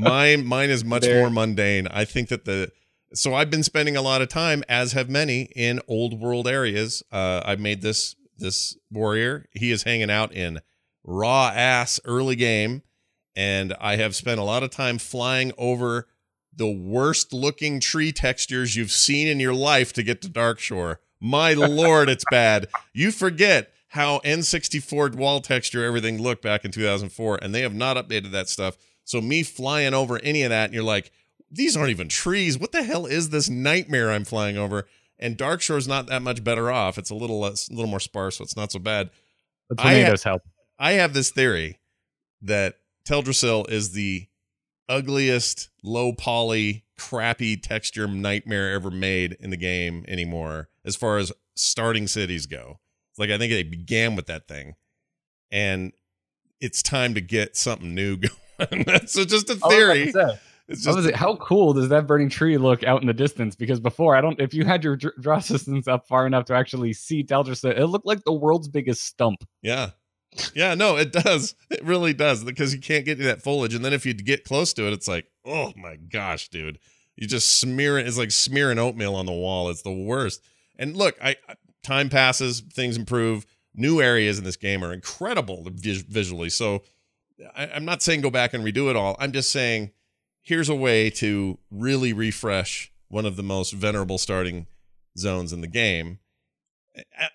is much more mundane. I think that so I've been spending a lot of time, as have many, in old world areas. I've made this warrior. He is hanging out in raw ass early game, and I have spent a lot of time flying over the worst looking tree textures you've seen in your life to get to Darkshore. My lord, it's bad. You forget how N64 wall texture everything looked back in 2004, and they have not updated that stuff. So me flying over any of that, and you're like, these aren't even trees. What the hell is this nightmare I'm flying over? And Darkshore's not that much better off. It's a little more sparse, so it's not so bad.
The tornadoes help.
I have this theory that Teldrassil is the ugliest, low poly, crappy texture nightmare ever made in the game anymore, as far as starting cities go. Like, I think they began with that thing, and it's time to get something new going. So just a theory. It's just,
how cool does that burning tree look out in the distance? Because before, if you had your draw distance up far enough to actually see Teldrassil, it looked like the world's biggest stump.
Yeah. Yeah, no, it does. It really does, because you can't get to that foliage. And then if you get close to it, it's like, oh my gosh, dude. You just smear it. It's like smearing oatmeal on the wall. It's the worst. And look, time passes, things improve. New areas in this game are incredible visually. So I'm not saying go back and redo it all. I'm just saying here's a way to really refresh one of the most venerable starting zones in the game.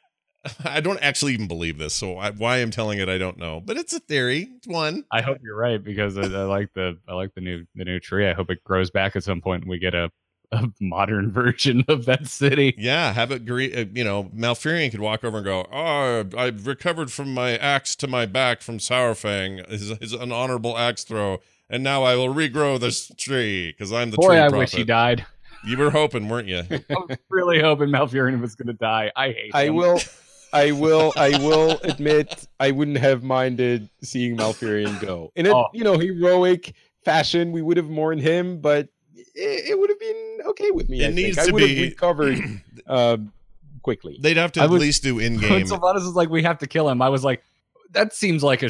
I don't actually even believe this, so why I'm telling it, I don't know. But it's a theory. It's one.
I hope you're right because I like the new tree. I hope it grows back at some point and we get a modern version of that city.
Yeah, have it. Malfurion could walk over and go, "Oh, I've recovered from my axe to my back from Sourfang. Is an honorable axe throw, and now I will regrow this tree because I'm the tree prophet."
I wish he died.
You were hoping, weren't you?
I was really hoping Malfurion was going to die. I hate him.
I will admit I wouldn't have minded seeing Malfurion go in a heroic fashion. We would have mourned him, but it would have been okay with me.
It needs to
I would
be
have recovered quickly.
They'd have to at least do in game.
When Sylvanas is like, we have to kill him, I was like, that seems like a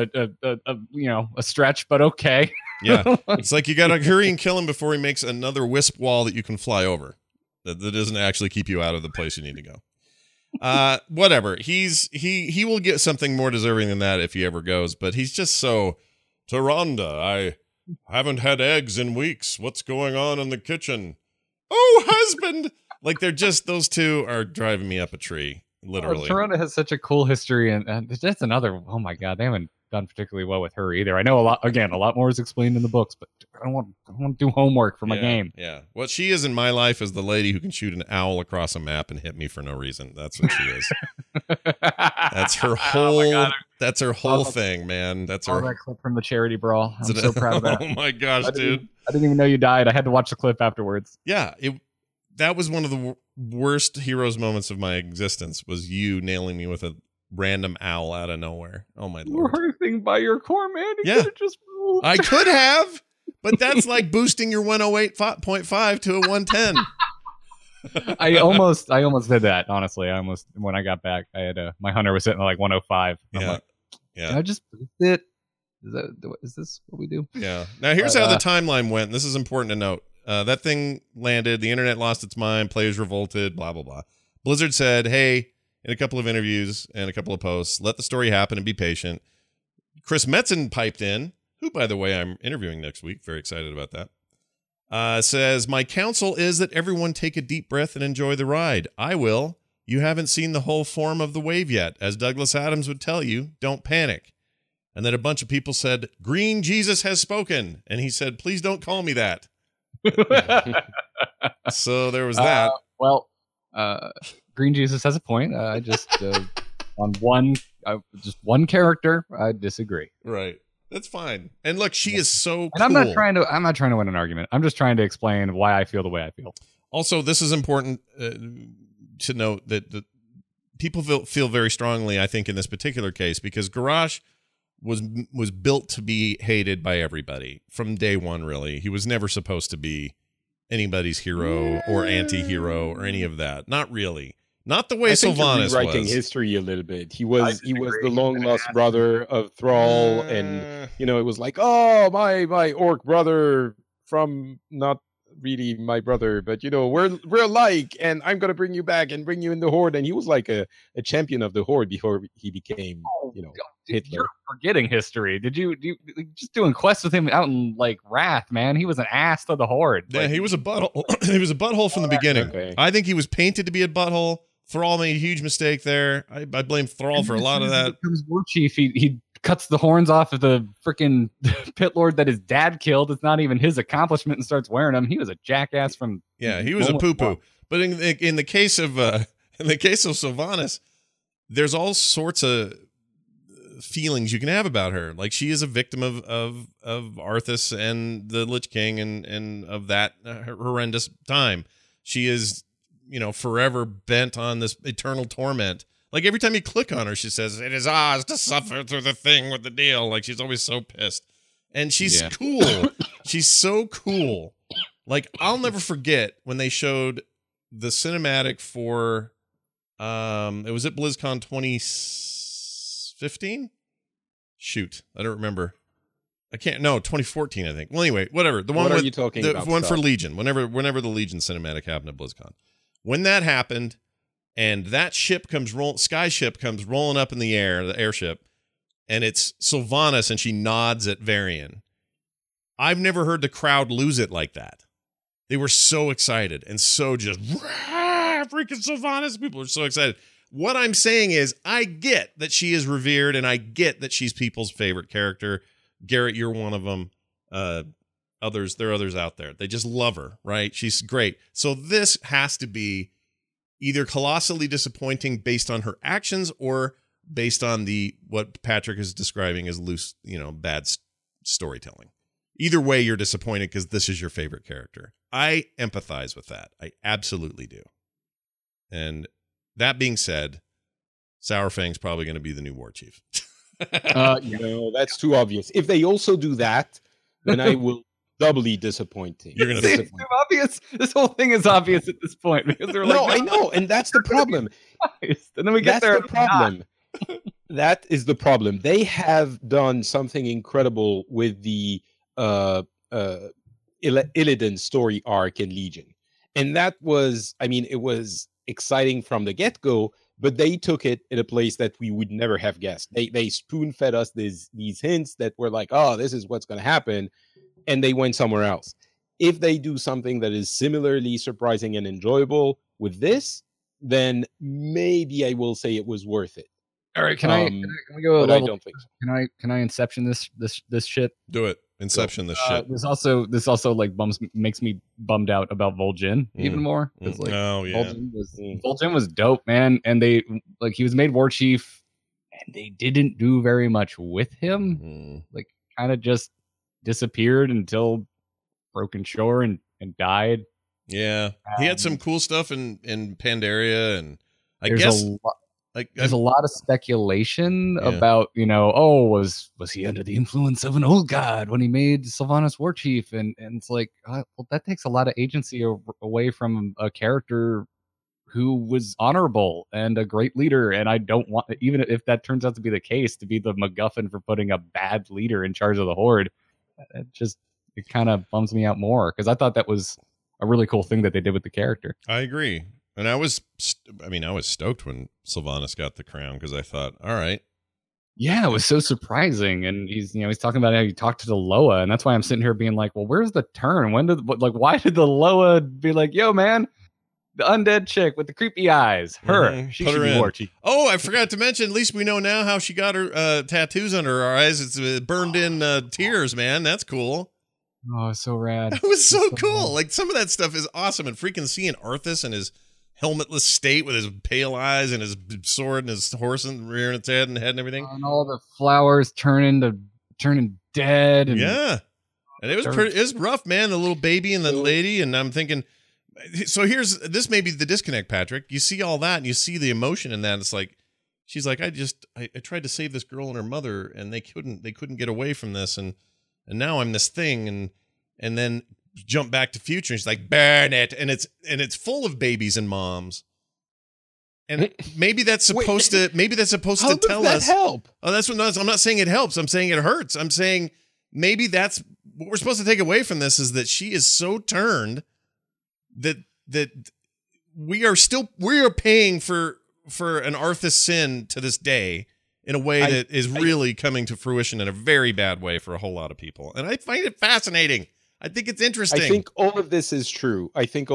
stretch, but okay.
Yeah, it's like you got to hurry and kill him before he makes another wisp wall that you can fly over. That doesn't actually keep you out of the place you need to go. Whatever. He will get something more deserving than that if he ever goes, but he's just so Tyrande, I haven't had eggs in weeks. What's going on in the kitchen? Oh, husband! Like they're just, those two are driving me up a tree, literally.
Tyrande has such a cool history, and that's another. Oh my god, they haven't done particularly well with her either. I know a lot more is explained in the books, but I don't want to do homework for my game.
Yeah, what she is in my life is the lady who can shoot an owl across a map and hit me for no reason. That's what she is. That's her whole. Oh my God. That's her whole thing, man. That's her.
That clip from the charity brawl. I'm so proud of that.
Oh my gosh, dude!
I didn't even know you died. I had to watch the clip afterwards.
Yeah, that was one of the worst heroes moments of my existence. Was you nailing me with a random owl out of nowhere. Oh my lord!
You were hurting by your core, man. You could have just moved.
I could have, but that's like boosting your 108.5 to a 110.
I almost did that, honestly. When I got back, I had my hunter was sitting at like 105.
Yeah.
Can I just boost it? Is this what we do?
Yeah. Now here's how the timeline went. This is important to note. That thing landed, the internet lost its mind, players revolted, blah, blah, blah. Blizzard said, hey, in a couple of interviews and a couple of posts, let the story happen and be patient. Chris Metzen piped in, who, by the way, I'm interviewing next week. Very excited about that. Says, my counsel is that everyone take a deep breath and enjoy the ride. I will. You haven't seen the whole form of the wave yet. As Douglas Adams would tell you, don't panic. And then a bunch of people said, Green Jesus has spoken. And he said, please don't call me that. So there was that.
Green Jesus has a point. I just on one character, I disagree.
Right. That's fine. And look, she is so cool.
And I'm not trying to win an argument. I'm just trying to explain why I feel the way I feel.
Also, this is important to note that people feel very strongly, I think, in this particular case, because Garrosh was built to be hated by everybody from day one, really. He was never supposed to be anybody's hero or anti-hero or any of that. Not really. Not the way Sylvanas was.
Writing history a little bit. He was the long lost brother of Thrall, and it was like, oh, my orc brother from not really my brother, but we're alike, and I'm gonna bring you back and bring you in the Horde. And he was like a champion of the Horde before he became Hitler.
You're forgetting history. Did you just doing quests with him out in like Wrath, man? He was an ass to the Horde.
Yeah, he was a butthole. He was a butthole from the beginning. Okay. I think he was painted to be a butthole. Thrall made a huge mistake there. I blame Thrall for a lot of that.
Becomes war chief. He cuts the horns off of the freaking pit lord that his dad killed. It's not even his accomplishment, and starts wearing them. He was a jackass from.
Yeah, he was a poo-poo. But in the case of Sylvanas, there's all sorts of feelings you can have about her. Like, she is a victim of Arthas and the Lich King and of that horrendous time. She is, forever bent on this eternal torment. Like, every time you click on her, she says, it is ours to suffer through the thing with the deal. Like, she's always so pissed. And she's cool. She's so cool. Like, I'll never forget when they showed the cinematic for, it was at BlizzCon 2015? Shoot, I don't remember. 2014, I think. Well, anyway, whatever. The one
what are you talking about?
The one for Legion. Whenever the Legion cinematic happened at BlizzCon. When that happened, and that sky ship comes rolling up in the air, the airship, and it's Sylvanas, and she nods at Varian. I've never heard the crowd lose it like that. They were so excited and so just freaking Sylvanas. People are so excited. what I'm saying is I get that she is revered and I get that she's people's favorite character. Garrett, you're one of them. There are others out there. They just love her, right? She's great. So this has to be either colossally disappointing based on her actions or based on what Patrick is describing as loose, bad storytelling. Either way, you're disappointed because this is your favorite character. I empathize with that. I absolutely do. And that being said, Sour Fang's probably going to be the new war chief.
No, that's too obvious. If they also do that, then I will doubly disappointing.
You're going
It's too obvious. This whole thing is obvious at this point because they're like,
no, I know, and that's the problem.
And then we get
That's
there.
the problem. That is the problem. They have done something incredible with the Illidan story arc in Legion. And that was, it was exciting from the get-go, but they took it in a place that we would never have guessed. They spoon-fed us these hints that were like, oh, this is what's going to happen, and they went somewhere else. If they do something that is similarly surprising and enjoyable with this, then maybe I will say it was worth it.
All right, can we go a
but
level?
I don't think so.
Can I Inception this shit?
Do it. Inception this shit.
This also like makes me bummed out about Vol'jin even more. Like,
oh yeah,
Vol'jin was dope, man, and he was made war chief, and they didn't do very much with him. Like, kind of just disappeared until Broken Shore and died.
Yeah, he had some cool stuff in Pandaria, and I
there's
guess
there's a lot of speculation about, was he under the influence of an old god when he made Sylvanas war chief? And it's like, well, that takes a lot of agency away from a character who was honorable and a great leader. And I don't want, even if that turns out to be the case, to be the MacGuffin for putting a bad leader in charge of the Horde. It kind of bums me out more because I thought that was a really cool thing that they did with the character.
I agree. And I was stoked when Sylvanas got the crown because I thought, all right.
Yeah, it was so surprising. And he's talking about how he talked to the Loa. And that's why I'm sitting here being like, well, where's the turn? Why did the Loa be like, yo, man, the undead chick with the creepy eyes, her, she should be war chief.
Oh, I forgot to mention, at least we know now how she got her tattoos under her eyes. It's burned in tears, man. That's cool.
Oh, so rad.
That was so cool. Like, some of that stuff is awesome. And freaking seeing Arthas and his helmetless state with his pale eyes and his sword and his horse and rearing its head and everything.
And all the flowers turning dead. And
yeah. And it was rough, man. The little baby and the lady. And I'm thinking, so this may be the disconnect, Patrick. You see all that and you see the emotion in that. It's like, she's like, I tried to save this girl and her mother and they couldn't get away from this. And now I'm this thing. And then jump back to future and she's like, burn it, and it's full of babies and moms, and maybe that's supposed to tell us
help.
Oh, that's what. No, I'm not saying it helps. I'm saying it hurts. I'm saying maybe that's what we're supposed to take away from this, is that she is so turned that we are paying for an Arthas sin to this day in a way that is really coming to fruition in a very bad way for a whole lot of people, and I find it fascinating. I think it's interesting.
I think all of this is true. I think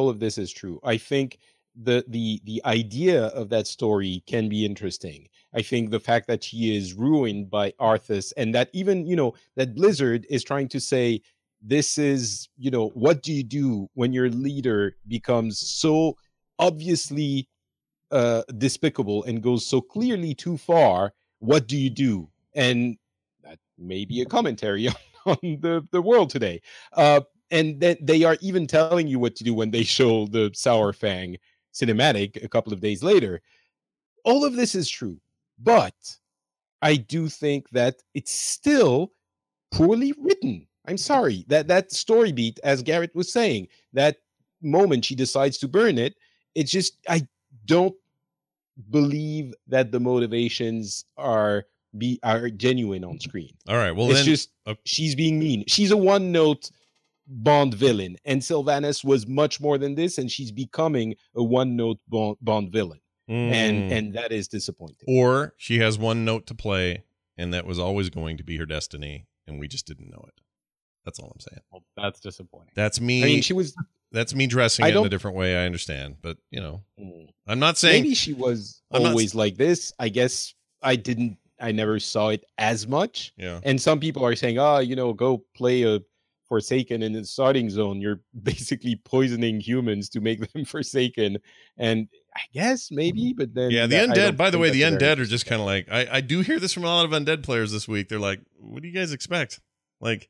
the idea of that story can be interesting. I think the fact that she is ruined by Arthas, and that even, that Blizzard is trying to say, this is, what do you do when your leader becomes so obviously despicable and goes so clearly too far? What do you do? And that may be a commentary on the world today. And then they are even telling you what to do when they show the Sour Fang cinematic a couple of days later. All of this is true, but I do think that it's still poorly written. I'm sorry. That story beat, as Garrett was saying, that moment she decides to burn it, it's just, I don't believe that the motivations are genuine on screen.
All right. Well,
it's just she's being mean. She's a one-note Bond villain, and Sylvanas was much more than this, and she's becoming a one-note Bond villain, and that is disappointing.
Or she has one note to play, and that was always going to be her destiny, and we just didn't know it. That's all I'm saying.
Well, that's disappointing.
That's me.
I mean, she was.
That's me dressing it in a different way. I understand, but I'm not saying
maybe she was
I'm not-
always like this. I guess I never saw it as much.
Yeah.
And some people are saying, go play a Forsaken in the starting zone. You're basically poisoning humans to make them Forsaken. And I guess maybe, but then
Yeah, the
I
undead,
don't
by the
think
way, the
that's a very
undead are just kind of like, I do hear this from a lot of undead players this week. They're like, what do you guys expect? Like,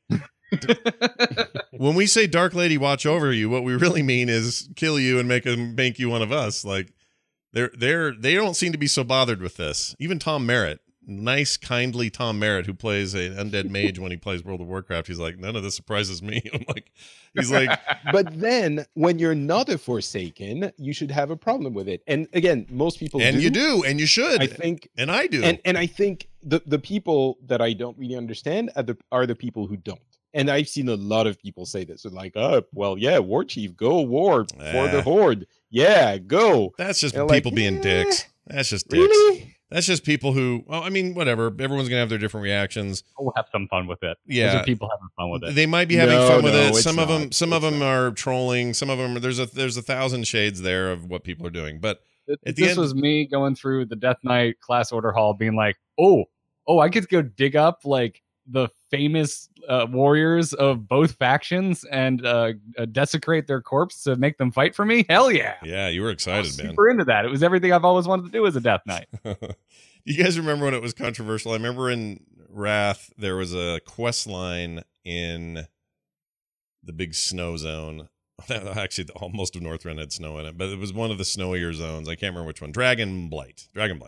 when we say Dark Lady watch over you, what we really mean is kill you and make you one of us. Like, they don't seem to be so bothered with this. Even Tom Merritt, nice, kindly Tom Merritt, who plays an undead mage when he plays World of Warcraft, he's like, none of this surprises me. I'm like, he's like,
But then when you're not a Forsaken, you should have a problem with it. And again, most people
and you do, and you should,
I think,
and I do,
and I think the people that I don't really understand are the people who don't. And I've seen a lot of people say this. They're like, well, yeah, War Chief, go war for the Horde. Yeah, go.
That's just
And
people
like,
being dicks. That's just dicks.
Really?
That's just people who, well, I mean, whatever. Everyone's going to have their different reactions.
We'll have some fun with it.
Yeah.
Those are people having fun with it.
They might be having
No,
fun with
no,
it.
it's
Some of
not.
them are trolling. Some of them, there's a thousand shades there of what people are doing. But at the
This
end,
was me going through the Death Knight class order hall being like, oh, I get to go dig up like the famous warriors of both factions and desecrate their corpse to make them fight for me. Hell yeah.
yeah, you were
I was
excited, man.
super into that. It was everything I've always wanted to do as a Death Knight.
You guys remember when it was controversial? I remember in Wrath, there was a quest line in the big snow zone. Actually, most of Northrend had snow in it, but it was one of the snowier zones. I can't remember which one. Dragonblight.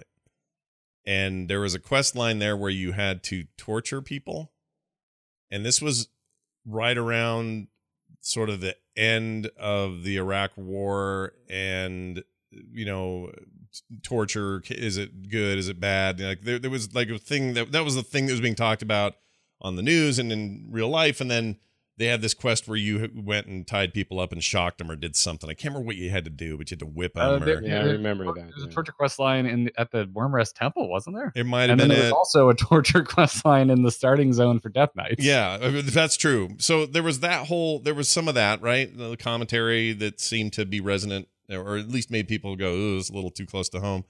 And there was a quest line there where you had to torture people. And this was right around sort of the end of the Iraq War, and, you know, torture, is it good, is it bad? Like there was like a thing that was the thing that was being talked about on the news and in real life. And then they had this quest where you went and tied people up and shocked them or did something. I can't remember what you had to do, but you had to whip them.
Yeah, I remember that.
There's a torture quest line at the Wormrest Temple, wasn't there?
It might have
And
been
then there was also a torture quest line in the starting zone for Death Knights.
Yeah, I mean, that's true. So there was some of that, right? The commentary that seemed to be resonant, or at least made people go, "Ooh, it's a little too close to home."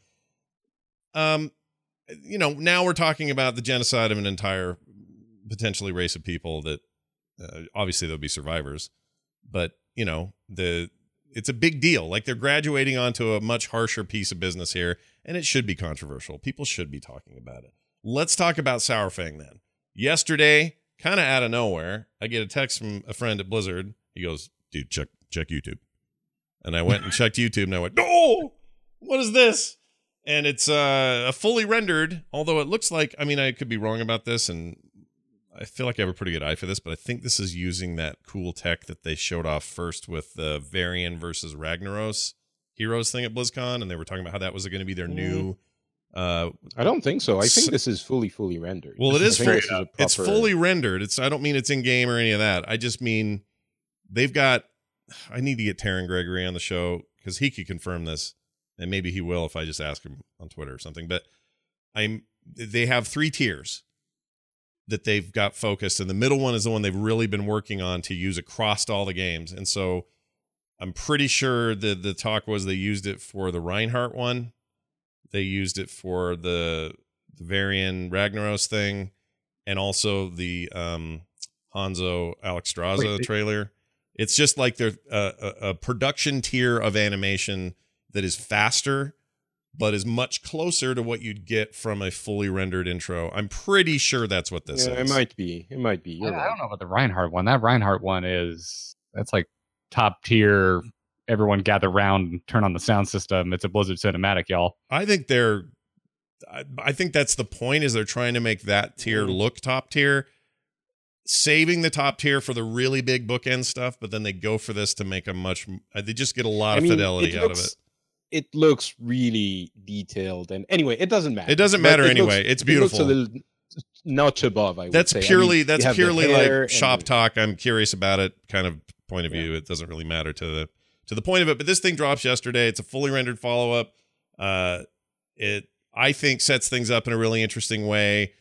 You know, now we're talking about the genocide of an entire potentially race of people that obviously there'll be survivors, but you know, it's a big deal. Like they're graduating onto a much harsher piece of business here, and it should be controversial. People should be talking about it. Let's talk about Saurfang then. Yesterday, kind of out of nowhere, I get a text from a friend at Blizzard. He goes, "Dude, check YouTube." And I went and checked YouTube, and I went, "Oh, what is this?" And it's a fully rendered, although it looks like, I mean, I could be wrong about this, and I feel like I have a pretty good eye for this, but I think this is using that cool tech that they showed off first with the Varian versus Ragnaros Heroes thing at BlizzCon, and they were talking about how that was going to be their new...
I don't think so. I think this is fully rendered.
Well, it is it's
proper...
fully rendered. I don't mean it's in game or any of that. I just mean they've got... I need to get Taron Gregory on the show because he could confirm this, and maybe he will if I just ask him on Twitter or something. But they have 3 tiers that they've got focused, and the middle one is the one they've really been working on to use across all the games. And so I'm pretty sure that the talk was they used it for the Reinhardt one, they used it for the Varian Ragnaros thing, and also the Hanzo Alexstrasza trailer. It's just like they're a production tier of animation that is faster, but is much closer to what you'd get from a fully rendered intro. I'm pretty sure that's what this is.
It might be. You're
I don't know about the Reinhardt one. That Reinhardt one that's like top tier. Everyone gather round and turn on the sound system. It's a Blizzard cinematic, y'all.
I think that's the point, is they're trying to make that tier look top tier, saving the top tier for the really big bookend stuff, but then they go for this to make they just get a lot of fidelity out of it.
It looks really detailed, and anyway, it doesn't matter.
It doesn't matter anyway. It's beautiful.
It looks a little notch above, I would
that's
say.
purely
hair
like shop talk. I'm curious about it kind of point of view. It doesn't really matter to the point of it. But this thing drops yesterday. It's a fully rendered follow-up. It, I think, sets things up in a really interesting way.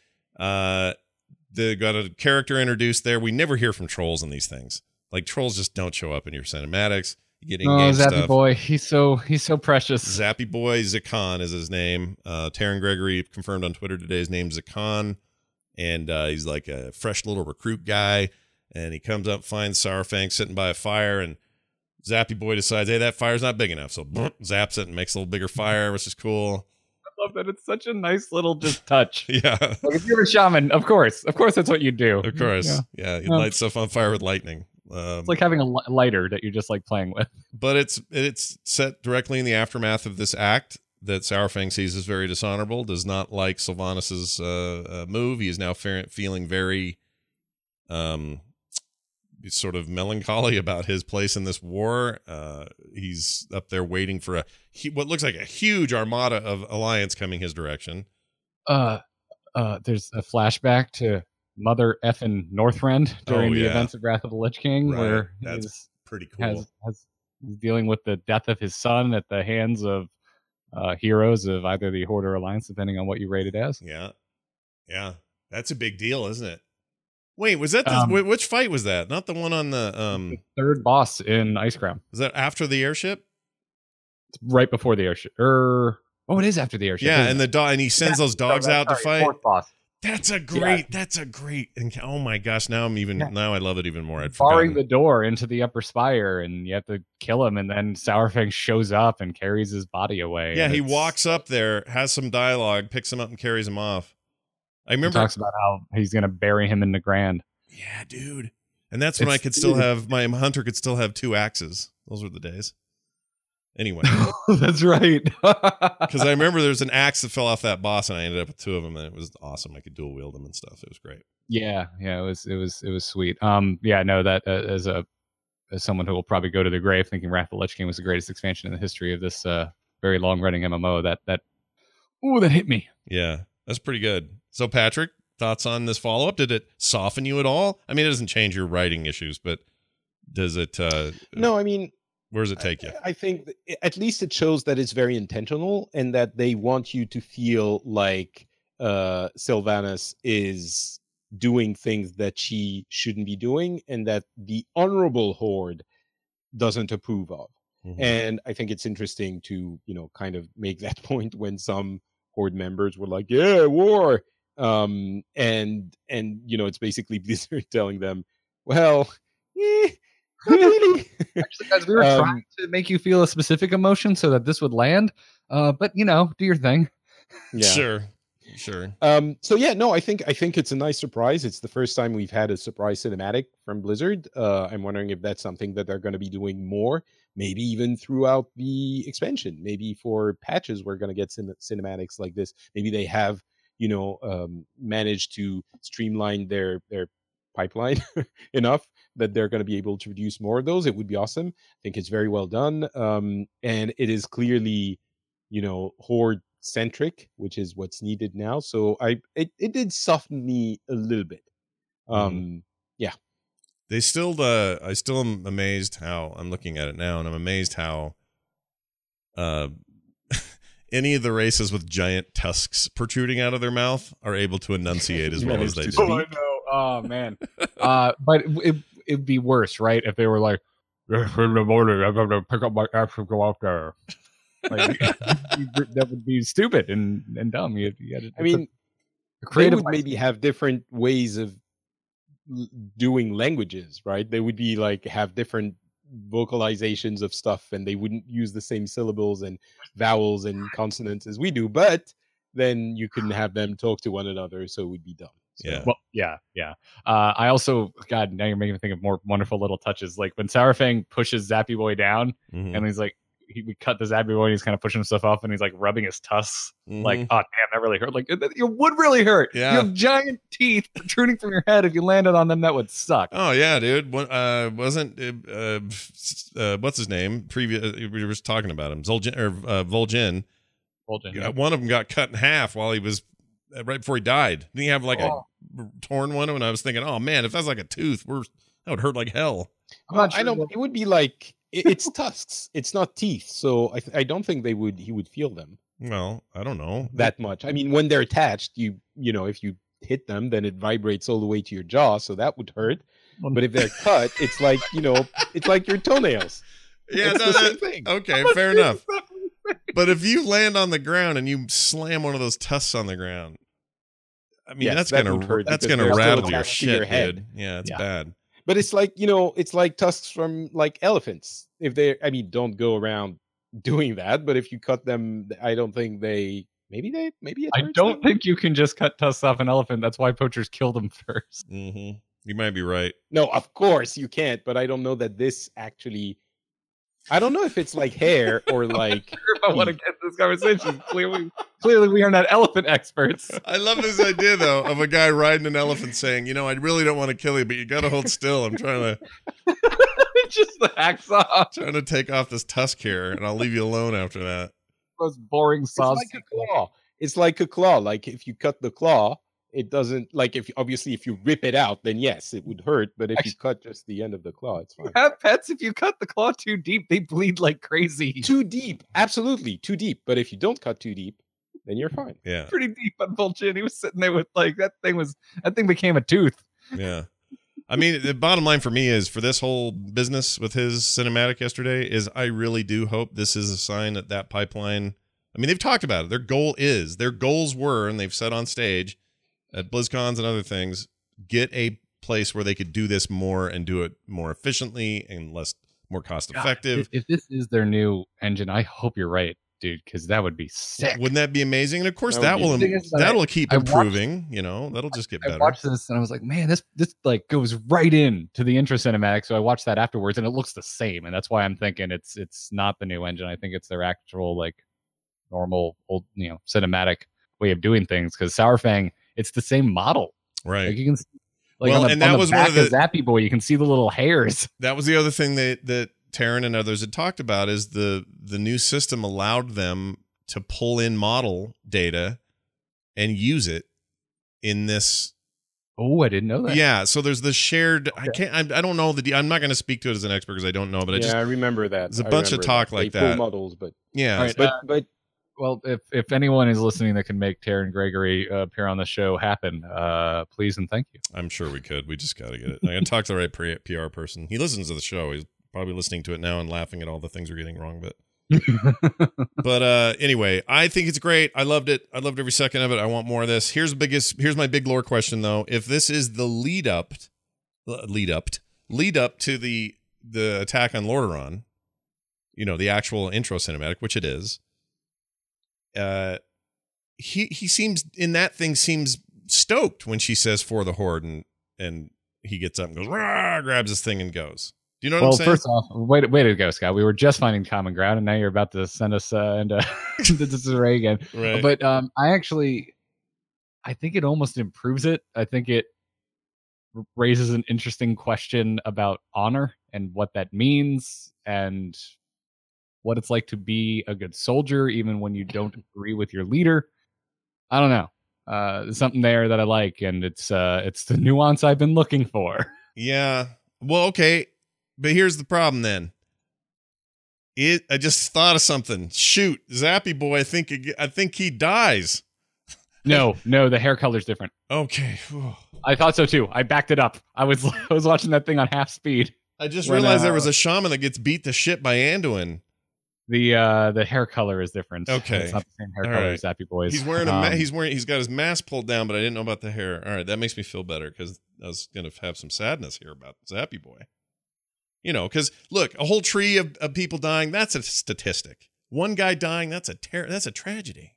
They got a character introduced there. We never hear from trolls in these things. Like, trolls just don't show up in your cinematics. getting
Oh,
game
Zappy
stuff.
boy, he's so precious.
Zappy Boy Zakan is his name. Taron Gregory confirmed on Twitter today his name's Zakan, and he's like a fresh little recruit guy. And he comes up, finds Sourfang sitting by a fire, and Zappy Boy decides, hey, that fire's not big enough. So zaps it and makes a little bigger fire, which is cool.
I love that. It's such a nice little just touch.
Yeah.
Like if you're a shaman, of course that's what you do.
Of course. Yeah. You light stuff on fire with lightning.
It's like having a lighter that you're just like playing with.
But it's set directly in the aftermath of this act that Sourfang sees as very dishonorable, does not like Sylvanas's move. He is now feeling very sort of melancholy about his place in this war. He's up there waiting for what looks like a huge armada of Alliance coming his direction.
There's a flashback to Mother effing Northrend during the
yeah.
events of Wrath of the Lich King,
Right.
where
That's pretty cool.
he's dealing with the death of his son at the hands of heroes of either the Horde or Alliance, depending on what you rate it as.
Yeah. That's a big deal, isn't it? Wait, was that which fight was that? Not the one on the
third boss in Icecrown.
Was that after the airship?
Right before the airship. It is after the airship.
Yeah, and and he sends those dogs out to fight.
Fourth boss.
That's a great. And oh my gosh, now I love it even more. I'd
barring
forgotten.
the door into the upper spire, and you have to kill him, and then Sourfang shows up and carries his body away.
Yeah, he walks up there, has some dialogue, picks him up, and carries him off. I remember
he talks about how he's gonna bury him in the ground.
Yeah, dude. And that's when I could still have my hunter could still have 2 axes. Those were the days. Anyway,
that's right.
Because I remember there was an axe that fell off that boss, and I ended up with 2 of them, and it was awesome. I could dual wield them and stuff. It was great.
Yeah, it was sweet. That as someone who will probably go to the grave thinking Wrath of the Lich King was the greatest expansion in the history of this very long running MMO. That hit me.
Yeah, that's pretty good. So, Patrick, thoughts on this follow up? Did it soften you at all? I mean, it doesn't change your writing issues, but does it?
No, I mean,
where does it take you?
I think at least it shows that it's very intentional and that they want you to feel like Sylvanas is doing things that she shouldn't be doing and that the honorable Horde doesn't approve of. Mm-hmm. And I think it's interesting to, kind of make that point when some Horde members were like, yeah, war. And it's basically Blizzard telling them, well, not really.
Actually, guys, we were trying to make you feel a specific emotion so that this would land. But do your thing.
Yeah.
Sure.
I think it's a nice surprise. It's the first time we've had a surprise cinematic from Blizzard. I'm wondering if that's something that they're going to be doing more, maybe even throughout the expansion. Maybe for patches we're going to get cinematics like this. Maybe they have managed to streamline their pipeline enough that they're going to be able to produce more of those. It would be awesome. I think it's very well done. And it is clearly, Horde centric, which is what's needed now. So it did soften me a little bit. Yeah.
They still I still am amazed how I'm looking at it now, and I'm amazed how any of the races with giant tusks protruding out of their mouth are able to enunciate as well as they do.
Oh, I know. Oh man. But it'd be worse, right? If they were like, in the morning, I'm gonna pick up my axe and go out there. Like, that would be stupid and dumb. They
would maybe have different ways of doing languages, right? They would be like have different vocalizations of stuff, and they wouldn't use the same syllables and vowels and consonants as we do. But then you couldn't have them talk to one another, so it would be dumb. So.
Yeah.
Well, yeah. I also, God, now you're making me think of more wonderful little touches. Like when Sourfang pushes Zappy Boy down, and he's like, we cut the Zappy Boy, and he's kind of pushing himself off, and he's like rubbing his tusks. Like, oh damn, that really hurt. Like it would really hurt.
Yeah.
You have giant teeth protruding from your head. If you landed on them, that would suck.
Oh yeah, dude. Wasn't what's his name? We were talking about him, Vol'jin.
Vol'jin.
Yeah. One of them got cut in half while he was right before he died. Didn't he have like a torn one? And I was thinking, oh man, if that's like a tooth, that would hurt like hell.
I don't. It would be like it's tusks. It's not teeth. So I don't think he would feel them.
Well, I don't know
that much. I mean, when they're attached, if you hit them, then it vibrates all the way to your jaw, so that would hurt. But if they're cut, it's like it's like your toenails.
Yeah,
It's the same thing.
okay, fair enough. But if you land on the ground and you slam one of those tusks on the ground, I mean,
Yes,
that's
that would hurt
that's
because
gonna
they're still
rattle your
attached to
shit,
your head.
dude. Yeah, it's
Yeah.
bad.
But it's like, it's like tusks from like elephants. If they, I mean, don't go around doing that. But if you cut them, I don't think maybe it
I
hurts
don't
them.
think you can just cut tusks off an elephant. That's why poachers kill them first.
Mm-hmm. You might be right.
No, of course you can't. But I don't know that this actually. I don't know if it's like hair or like.
If I want to get this conversation, clearly we are not elephant experts.
I love this idea though of a guy riding an elephant saying, I really don't want to kill you, but you got to hold still. I'm trying
Just the hacksaw.
to take off this tusk here, and I'll leave you alone after that.
Most boring
It's
saws.
like a claw. It's like a claw. Like if you cut the claw, it doesn't. Like if you rip it out, then yes, it would hurt. But if you cut just the end of the claw, it's fine.
Have pets. If you cut the claw too deep, they bleed like crazy.
Too deep, absolutely too deep. But if you don't cut too deep, then you're fine.
Yeah,
Pretty deep on Vulcan. He was sitting there with like that thing became a tooth.
yeah. I mean, the bottom line for me is for this whole business with his cinematic yesterday is I really do hope this is a sign that pipeline. I mean, they've talked about it. Their goals were, and they've said on stage at BlizzCons and other things, get a place where they could do this more and do it more efficiently and more cost effective.
If this is their new engine, I hope you're right, dude, because that would be sick.
Wouldn't that be amazing? And of course,
That would be-
that'll keep
I watched-
improving. That'll just get better.
I watched this and I was like, man, this like goes right in to the intro cinematic. So I watched that afterwards and it looks the same. And that's why I'm thinking it's not the new engine. I think it's their actual like normal old, cinematic way of doing things. Because Sourfang, it's the same model.
Right.
Like you can like
Well,
on the,
and
on
that
the
was
back
one of the-
Zappy Boy, you can see the little hairs.
That was the other thing that Taryn and others had talked about is the new system allowed them to pull in model data and use it in this.
Oh, I didn't know that.
Yeah, so there's the shared. I don't know I'm not going to I'm not going to speak to it as an expert because I don't know, but
I remember that.
there's a bunch of talk like
they pull
that.
models, but
Yeah,
All right,
but
well, if anyone is listening that can make Taryn Gregory appear on the show happen, please and thank you.
I'm sure we could. We just got to get it. I got to talk to the right PR person. He listens to the show. He's probably listening to it now and laughing at all the things we're getting wrong, but anyway, I think it's great. I loved it. I loved every second of it. I want more of this. Here's my big lore question though. If this is the lead up to the attack on Lordaeron, the actual intro cinematic, which it is, he seems in that thing seems stoked when she says for the Horde and he gets up and goes, "Rah," grabs this thing and goes. Do you know what I'm saying?
First off, way to go, Scott. We were just finding common ground, and now you're about to send us into disarray again.
Right.
But I think it almost improves it. I think it raises an interesting question about honor and what that means, and what it's like to be a good soldier, even when you don't agree with your leader. I don't know. There's something there that I like, and it's the nuance I've been looking for.
Yeah. Well, okay. But here's the problem then. I just thought of something. Shoot, Zappy Boy, I think he dies.
No, the hair color's different.
Okay.
I thought so too. I backed it up. I was watching that thing on half speed.
I just
When,
realized there was a shaman that gets beat to shit by Anduin.
The hair color is different.
Okay.
It's not the same hair
All
color
right.
as Zappy Boys.
He's wearing he's got his mask pulled down, but I didn't know about the hair. All right, that makes me feel better because I was gonna have some sadness here about Zappy Boy. Because look, a whole tree of people dying, that's a statistic. One guy dying, that's a tragedy.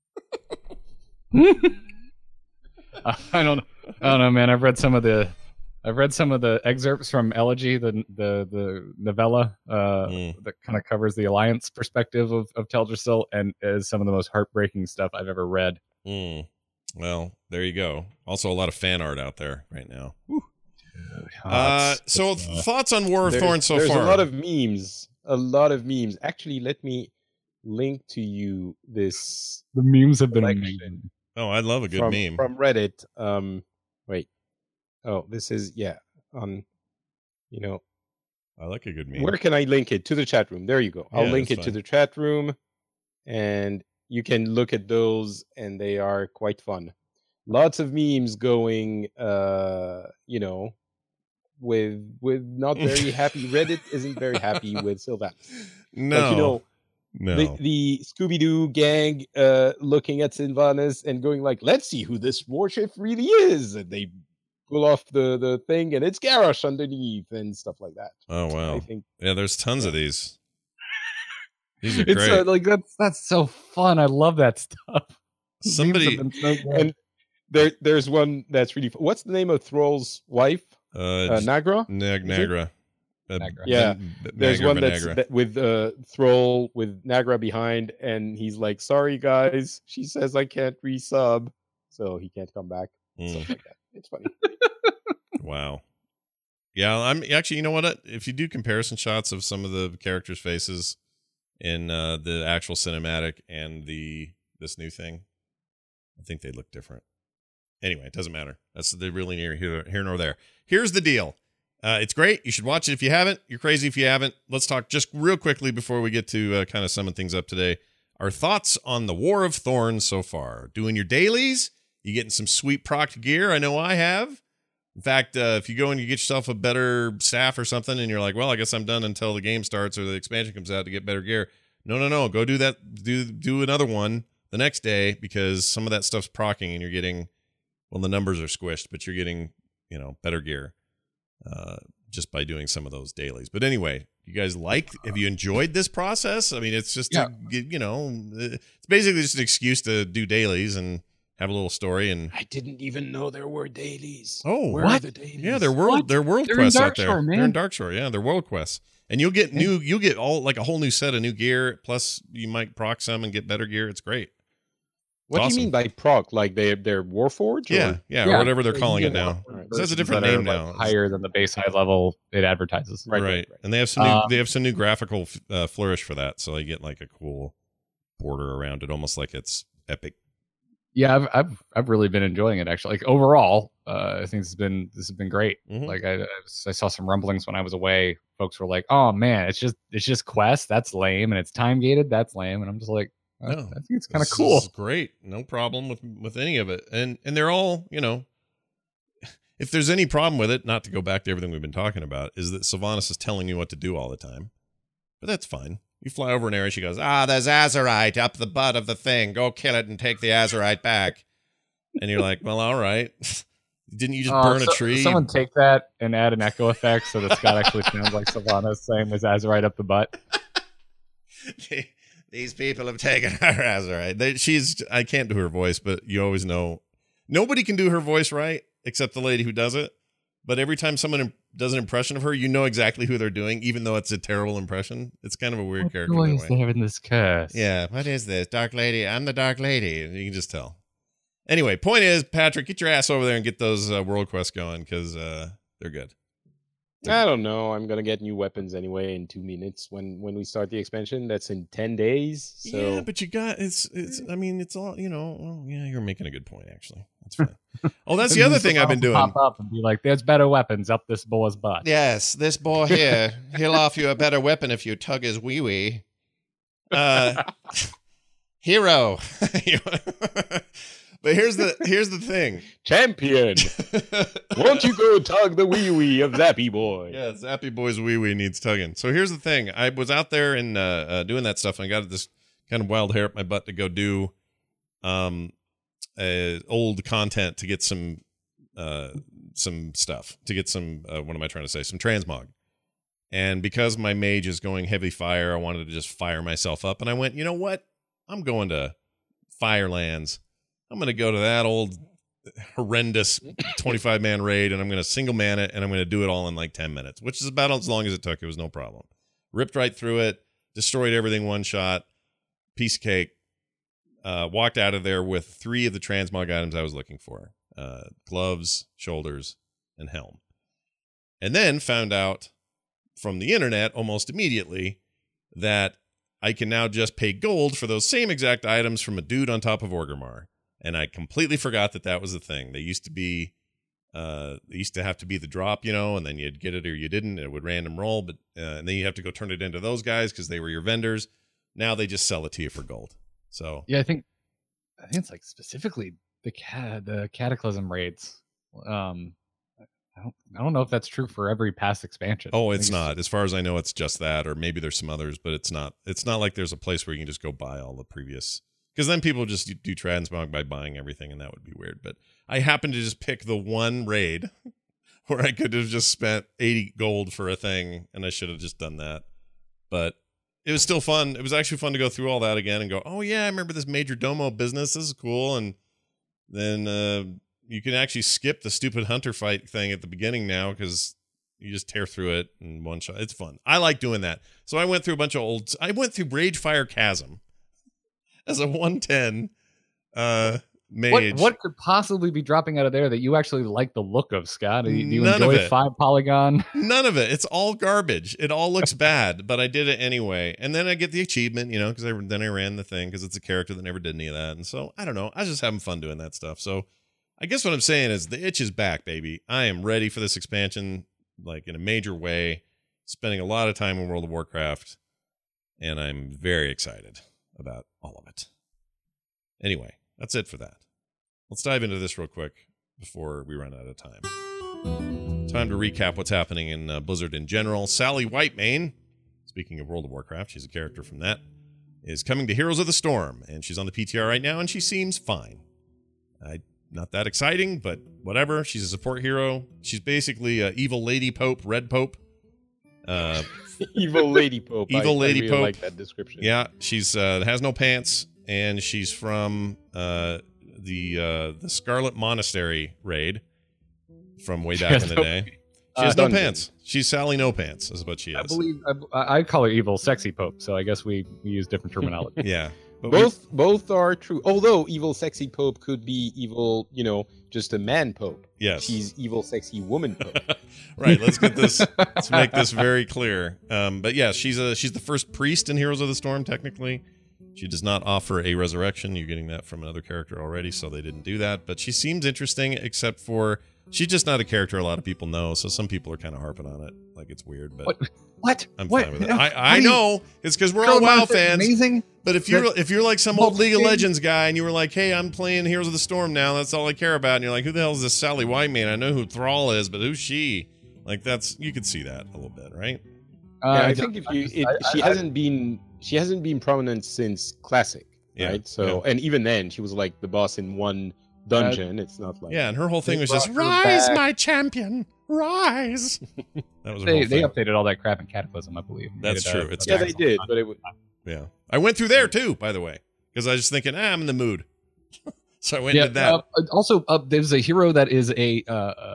I don't know, man. I've read some of the excerpts from Elegy, the novella that kind of covers the Alliance perspective of Teldrassil, and is some of the most heartbreaking stuff I've ever read.
Well, there you go. Also, a lot of fan art out there right now.
Dude,
Thoughts on War of Thorns so
there's
far?
a lot of memes. Actually, let me link to you this
the memes have been
collection
amazing.
Oh, I love a good meme.
from Reddit. Wait. Oh, this is
I like a good meme.
Where can I link it? To the chat room. There you go. I'll
Yeah,
link it
that's
to
fine.
the chat room, and you can look at those, and they are quite fun. Lots of memes going, with not very happy. Reddit isn't very happy with Sylvanas.
No,
Like, you know,
no.
the Scooby-Doo gang looking at Sylvanas and going like, let's see who this warship really is. And they pull off the thing and it's Garrosh underneath and stuff like that.
Oh wow.
I think
Yeah, there's tons of these. These are
It's
great.
like that's so fun. I love that stuff.
Somebody,
Memes have been so good.
and there's one that's really what's the name of Thrall's wife? Nagra?
Nagra.
Nagra.
Yeah. There's
Nagra
one
Vinagra.
that's with Thrall with Nagra behind, and he's like, "Sorry guys," she says, "I can't resub," so he can't come back.
Mm.
Stuff like that. It's funny.
Wow. Yeah, I'm actually, you know what? If you do comparison shots of some of the characters' faces in the actual cinematic and this new thing, I think they look different. Anyway, it doesn't matter. That's really near here nor there. Here's the deal. It's great. You should watch it if you haven't. You're crazy if you haven't. Let's talk just real quickly before we get to kind of summing things up today. Our thoughts on the War of Thorns so far. Doing your dailies? You getting some sweet proc gear? I know I have. In fact, if you go and you get yourself a better staff or something and you're like, well, I guess I'm done until the game starts or the expansion comes out to get better gear. No. Go do that. Do another one the next day because some of that stuff's procking and you're getting, well, the numbers are squished, but you're getting, better gear just by doing some of those dailies. But anyway, you guys have you enjoyed this process? I mean, it's just, it's basically just an excuse to do dailies and have a little story. And
I didn't even know there were dailies.
Oh,
Where
what?
are the dailies?
yeah, they're world
They're
quests
in
out there.
Darkshore, man.
They're in Darkshore. Yeah, they're world quests. And you'll get all like a whole new set of new gear. Plus you might proc some and get better gear. It's great.
What do
awesome.
you mean by proc? Like they're Warforged?
Yeah, or whatever they're calling it now.
Right.
It has a different name now.
Higher than the base high level it advertises.
Right. And they have some new graphical flourish for that, so you get like a cool border around it, almost like it's epic.
Yeah, I've really been enjoying it actually. Like overall, I think this has been great.
Mhm.
Like I saw some rumblings when I was away. Folks were like, "Oh man, it's just quests. That's lame, and it's time gated. That's lame." And I'm just like, I think it's kind of cool.
This is great. No problem with any of it. And they're all, if there's any problem with it, not to go back to everything we've been talking about, is that Sylvanas is telling you what to do all the time. But that's fine. You fly over an area, she goes, there's Azerite up the butt of the thing. Go kill it and take the Azerite back. And you're like, well, all right. Didn't you just burn a tree?
Someone take that and add an echo effect so that Scott actually sounds like Sylvanas saying there's Azerite up the butt.
These people have taken her Azerite. I can't do her voice, but you always know. Nobody can do her voice right except the lady who does it. But every time someone does an impression of her, you know exactly who they're doing, even though it's a terrible impression. It's kind of a weird character.
What is there in this curse?
Yeah, what is this? Dark Lady. I'm the Dark Lady. You can just tell. Anyway, point is, Patrick, get your ass over there and get those world quests going because they're good.
I don't know. I'm gonna get new weapons anyway in 2 minutes when we start the expansion. That's in 10 days. So
Yeah, but you got it's. I mean, it's all well, yeah, you're making a good point actually. That's fine. Oh, that's the other thing I've been doing.
Pop up and be like, "There's better weapons up this boy's butt."
Yes, this boy here, he'll offer you a better weapon if you tug his wee wee. Hero. But here's the thing.
champion, won't you go tug the wee wee of Zappy Boy?
Yeah, Zappy Boy's wee wee needs tugging. So here's the thing. I was out there and doing that stuff, and I got this kind of wild hair up my butt to go do old content to get some stuff, to get some what am I trying to say? Some transmog. And because my mage is going heavy fire, I wanted to just fire myself up, and I went, you know what? I'm going to Firelands. I'm going to go to that old horrendous 25-man raid, and I'm going to single man it, and I'm going to do it all in like 10 minutes, which is about as long as it took. It was no problem. Ripped right through it, destroyed everything one shot, piece of cake, walked out of there with 3 of the transmog items I was looking for, gloves, shoulders, and helm. And then found out from the internet almost immediately that I can now just pay gold for those same exact items from a dude on top of Orgrimmar. And I completely forgot that was the thing. They used to be, they used to have to be the drop, and then you'd get it or you didn't. And it would random roll, but and then you have to go turn it into those guys because they were your vendors. Now they just sell it to you for gold. So
yeah, I think it's like specifically the Cataclysm raids. I don't know if that's true for every past expansion.
Oh, it's not. As far as I know, it's just that, or maybe there's some others, but it's not. It's not like there's a place where you can just go buy all the previous. Because then people just do transmog by buying everything, and that would be weird. But I happened to just pick the one raid where I could have just spent 80 gold for a thing, and I should have just done that. But it was still fun. It was actually fun to go through all that again and go, oh yeah, I remember this Major Domo business. This is cool. And then you can actually skip the stupid hunter fight thing at the beginning now because you just tear through it in one shot. It's fun. I like doing that. So I went through a bunch of I went through Ragefire Chasm as a 110 mage.
What could possibly be dropping out of there that you actually like the look of, Scott? Do you
None
enjoy
of it.
5 polygon?
None of it. It's all garbage. It all looks bad, but I did it anyway. And then I get the achievement, because then I ran the thing because it's a character that never did any of that. And so, I don't know. I was just having fun doing that stuff. So I guess what I'm saying is the itch is back, baby. I am ready for this expansion, like in a major way, spending a lot of time in World of Warcraft, and I'm very excited about all of it. Anyway, that's it for that. Let's dive into this real quick before we run out of time. Time to recap what's happening in Blizzard in general. Sally Whitemane, speaking of World of Warcraft, she's a character from that, is coming to Heroes of the Storm, and she's on the PTR right now, and she seems fine. Not that exciting, but whatever. She's a support hero. She's basically Evil Lady Pope, Red Pope.
Evil Lady Pope.
Evil Lady
I really
Pope.
like that description.
Yeah, she's has no pants, and she's from the Scarlet Monastery raid from way back in the day. She has no pants. She's Sally No Pants, is what she is.
I believe I call her Evil Sexy Pope, so I guess we use different terminology.
Yeah. But
Both are true. Although Evil Sexy Pope could be evil, just a man Pope.
Yes.
She's Evil Sexy Woman Pope.
Right. Let's make this very clear. But yeah, she's the first priest in Heroes of the Storm, technically. She does not offer a resurrection. You're getting that from another character already, so they didn't do that. But she seems interesting, except for she's just not a character a lot of people know, so some people are kind of harping on it. Like, it's weird, but
what?
I'm
what?
fine with it. I know it's because we're all WoW fans. Amazing. But if you're like some old League of Legends guy and you were like, hey, I'm playing Heroes of the Storm now, that's all I care about, and you're like, who the hell is this Sally Whitemane? I know who Thrall is, but who's she? Like, you could see that a little bit, right?
I think she hasn't been prominent since Classic, right? So and even then she was like the boss in one dungeon. It's not like
and her whole thing was just rise, my champion, rise. That was
they updated all that crap in Cataclysm, I believe.
That's true.
They did, but it
yeah. I went through there too, by the way, because I was just thinking, I'm in the mood. So I went and did that.
Also, there's a hero that is a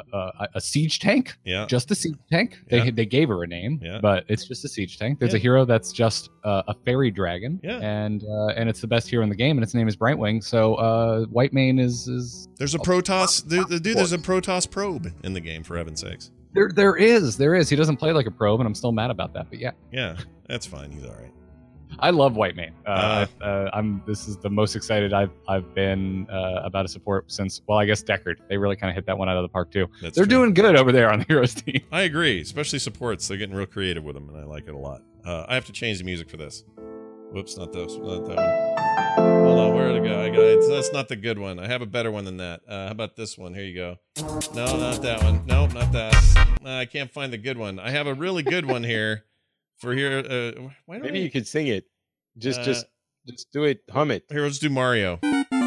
siege tank.
Yeah.
Just a siege tank.
Yeah.
They gave her a name, but it's just a siege tank. There's a hero that's just a fairy dragon.
Yeah.
And it's the best hero in the game, and its name is Brightwing. So Whitemane is
there's a Protoss. There's a Protoss probe in the game, for heaven's sakes.
There is. He doesn't play like a probe, and I'm still mad about that. But yeah.
Yeah, that's fine. He's all right.
I love Whitemane. This is the most excited I've been about a support since, well, I guess Deckard. They really kind of hit that one out of the park too. They're doing good over there on the Heroes team.
I agree, especially supports. They're getting real creative with them, and I like it a lot. I have to change the music for this. Whoops, not this. Not that one. Hold on, where did it go? That's not the good one. I have a better one than that. How about this one? Here you go. No, not that one. Nope, not that. I can't find the good one. I have a really good one here. For here,
maybe you could sing it. Just do it. Hum it.
Here, let's do Mario.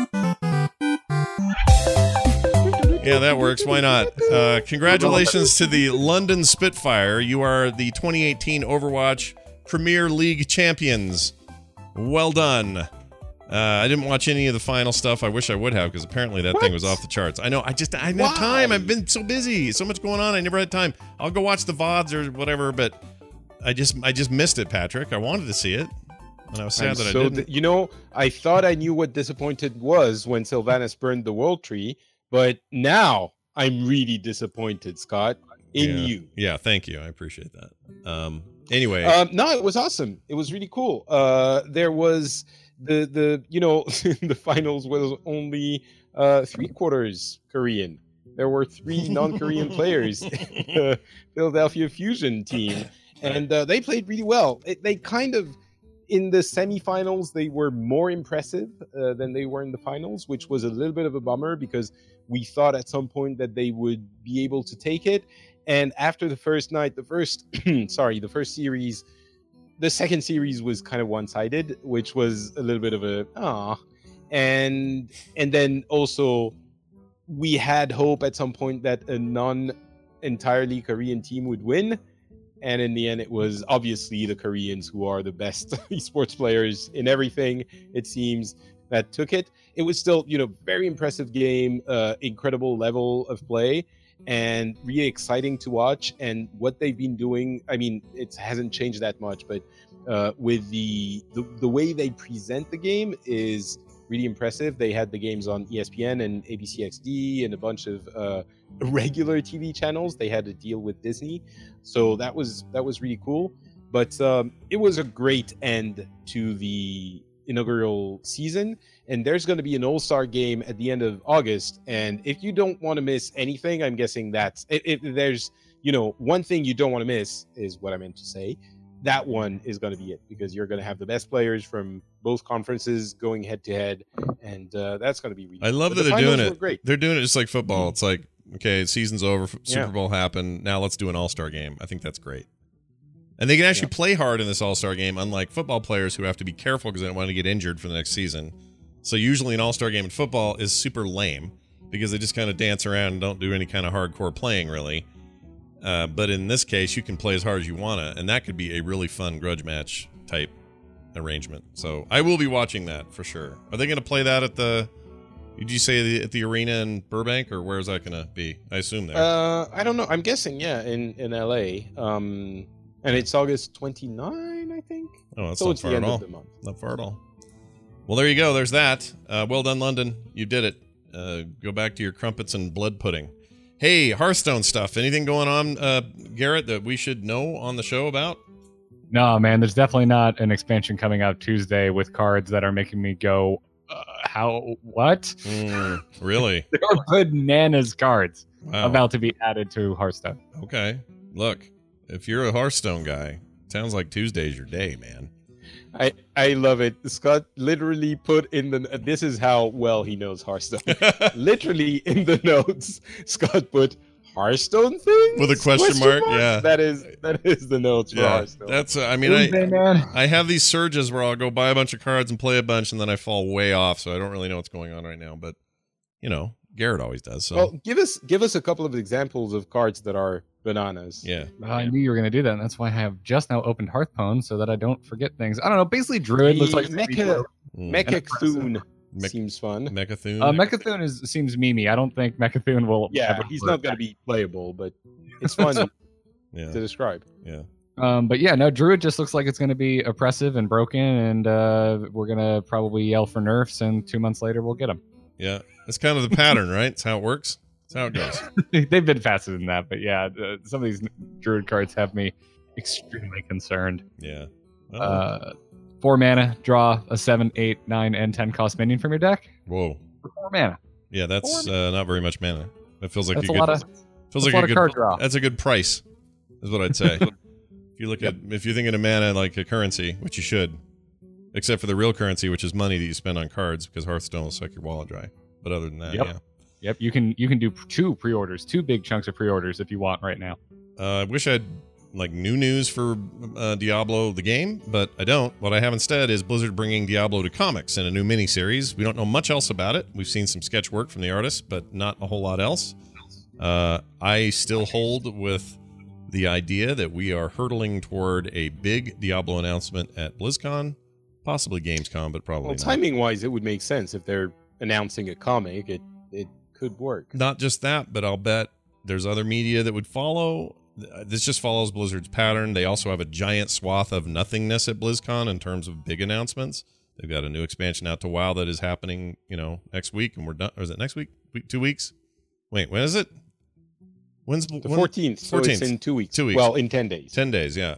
Yeah, that works. Why not? Congratulations to the London Spitfire. You are the 2018 Overwatch Premier League champions. Well done. I didn't watch any of the final stuff. I wish I would have, because apparently that thing was off the charts. I know. I didn't have time. I've been so busy. So much going on. I never had time. I'll go watch the VODs or whatever, but I just missed it, Patrick. I wanted to see it, and I was sad that I didn't.
I thought I knew what disappointed was when Sylvanas burned the World Tree, but now I'm really disappointed, Scott, in you.
Yeah, thank you. I appreciate that. Anyway,
no, it was awesome. It was really cool. There was the the finals was only 3/4 Korean. There were 3 non-Korean players in the Philadelphia Fusion team. And they played really well. in the semifinals, they were more impressive than they were in the finals, which was a little bit of a bummer because we thought at some point that they would be able to take it. And after the first night, the first series, the second series was kind of one-sided, which was a little bit of a and then also we had hope at some point that a non-entirely Korean team would win. And in the end, it was obviously the Koreans who are the best esports players in everything, it seems, that took it. It was still, very impressive game, incredible level of play, and really exciting to watch. And what they've been doing, I mean, it hasn't changed that much, but with the way they present the game is really impressive. They had the games on ESPN and ABC XD and a bunch of regular TV channels. They had a deal with Disney, so that was really cool. But it was a great end to the inaugural season, and there's going to be an all-star game at the end of August. And if you don't want to miss anything, I'm guessing that's if there's one thing you don't want to miss is what I meant to say. That one is going to be it, because you're going to have the best players from both conferences going head to head, and that's going to be really
I love that they're doing it. Great. They're doing it just like football. It's like, okay, season's over, Super Bowl happened, now let's do an all-star game. I think that's great. And they can actually play hard in this all-star game, unlike football players who have to be careful because they don't want to get injured for the next season. So usually an all-star game in football is super lame because they just kind of dance around and don't do any kind of hardcore playing, really. But in this case, you can play as hard as you want to, and that could be a really fun grudge match type arrangement. So I will be watching that for sure. Are they going to play that at the... Did you say at the arena in Burbank, or where is that going to be? I assume there.
I don't know. I'm guessing, in LA. And it's August 29, I think.
Oh, that's not far at all. Not far at all. Well, there you go. There's that. Well done, London. You did it. Go back to your crumpets and blood pudding. Hey, Hearthstone stuff. Anything going on, Garrett, that we should know on the show about?
No, man. There's definitely not an expansion coming out Tuesday with cards that are making me go, how? What?
Really?
There are bananas cards about to be added to Hearthstone.
Okay. Look, if you're a Hearthstone guy, sounds like Tuesday's your day, man.
I love it. Scott literally put in the... This is how well he knows Hearthstone. Literally in the notes, Scott put Hearthstone thing
with a question mark. Yeah,
that is the notes for Hearthstone.
That's I have these surges where I'll go buy a bunch of cards and play a bunch, and then I fall way off, so I don't really know what's going on right now. But Garrett always does. So
well, give us a couple of examples of cards that are bananas.
Yeah.
I knew you were going to do that, and that's why I have just now opened Hearthstone so that I don't forget things. I don't know. Basically, Druid looks like
Mechathune seems fun.
Mechathune.
Mechathune seems memey. I don't think Mechathune will.
Yeah, he's not going to be playable, but it's fun to describe.
Yeah.
But yeah, no, Druid just looks like it's going to be oppressive and broken, and we're going to probably yell for nerfs, and 2 months later we'll get them.
Yeah, that's kind of the pattern, right? It's how it works. It's how it goes.
They've been faster than that, but yeah, some of these Druid cards have me extremely concerned.
Yeah.
4 mana, draw a 7, 8, 9, and 10 cost minion from your deck.
Whoa.
4 mana.
Yeah, that's not very much mana. That feels like
that's
a good
card draw.
That's a good price, is what I'd say. If you're thinking of mana like a currency, which you should, except for the real currency, which is money that you spend on cards, because Hearthstone will suck your wallet dry. But other than that, yeah.
Yep, you can do 2 pre-orders, 2 big chunks of pre-orders if you want right now.
I wish I had new news for Diablo the game, but I don't. What I have instead is Blizzard bringing Diablo to comics in a new miniseries. We don't know much else about it. We've seen some sketch work from the artist, but not a whole lot else. I still hold with the idea that we are hurtling toward a big Diablo announcement at BlizzCon, possibly Gamescom, but probably not.
Timing-wise, it would make sense if they're announcing a comic. It could work.
Not just that, but I'll bet there's other media that would follow. This just follows Blizzard's pattern. They also have a giant swath of nothingness at BlizzCon in terms of big announcements. They've got a new expansion out to WoW that is happening, next week, and we're done. Or is it next week? 2 weeks? Wait, when is it? When's the
14th? So
14th.
It's in 2 weeks.
2 weeks.
Well, in 10 days.
10 days, yeah.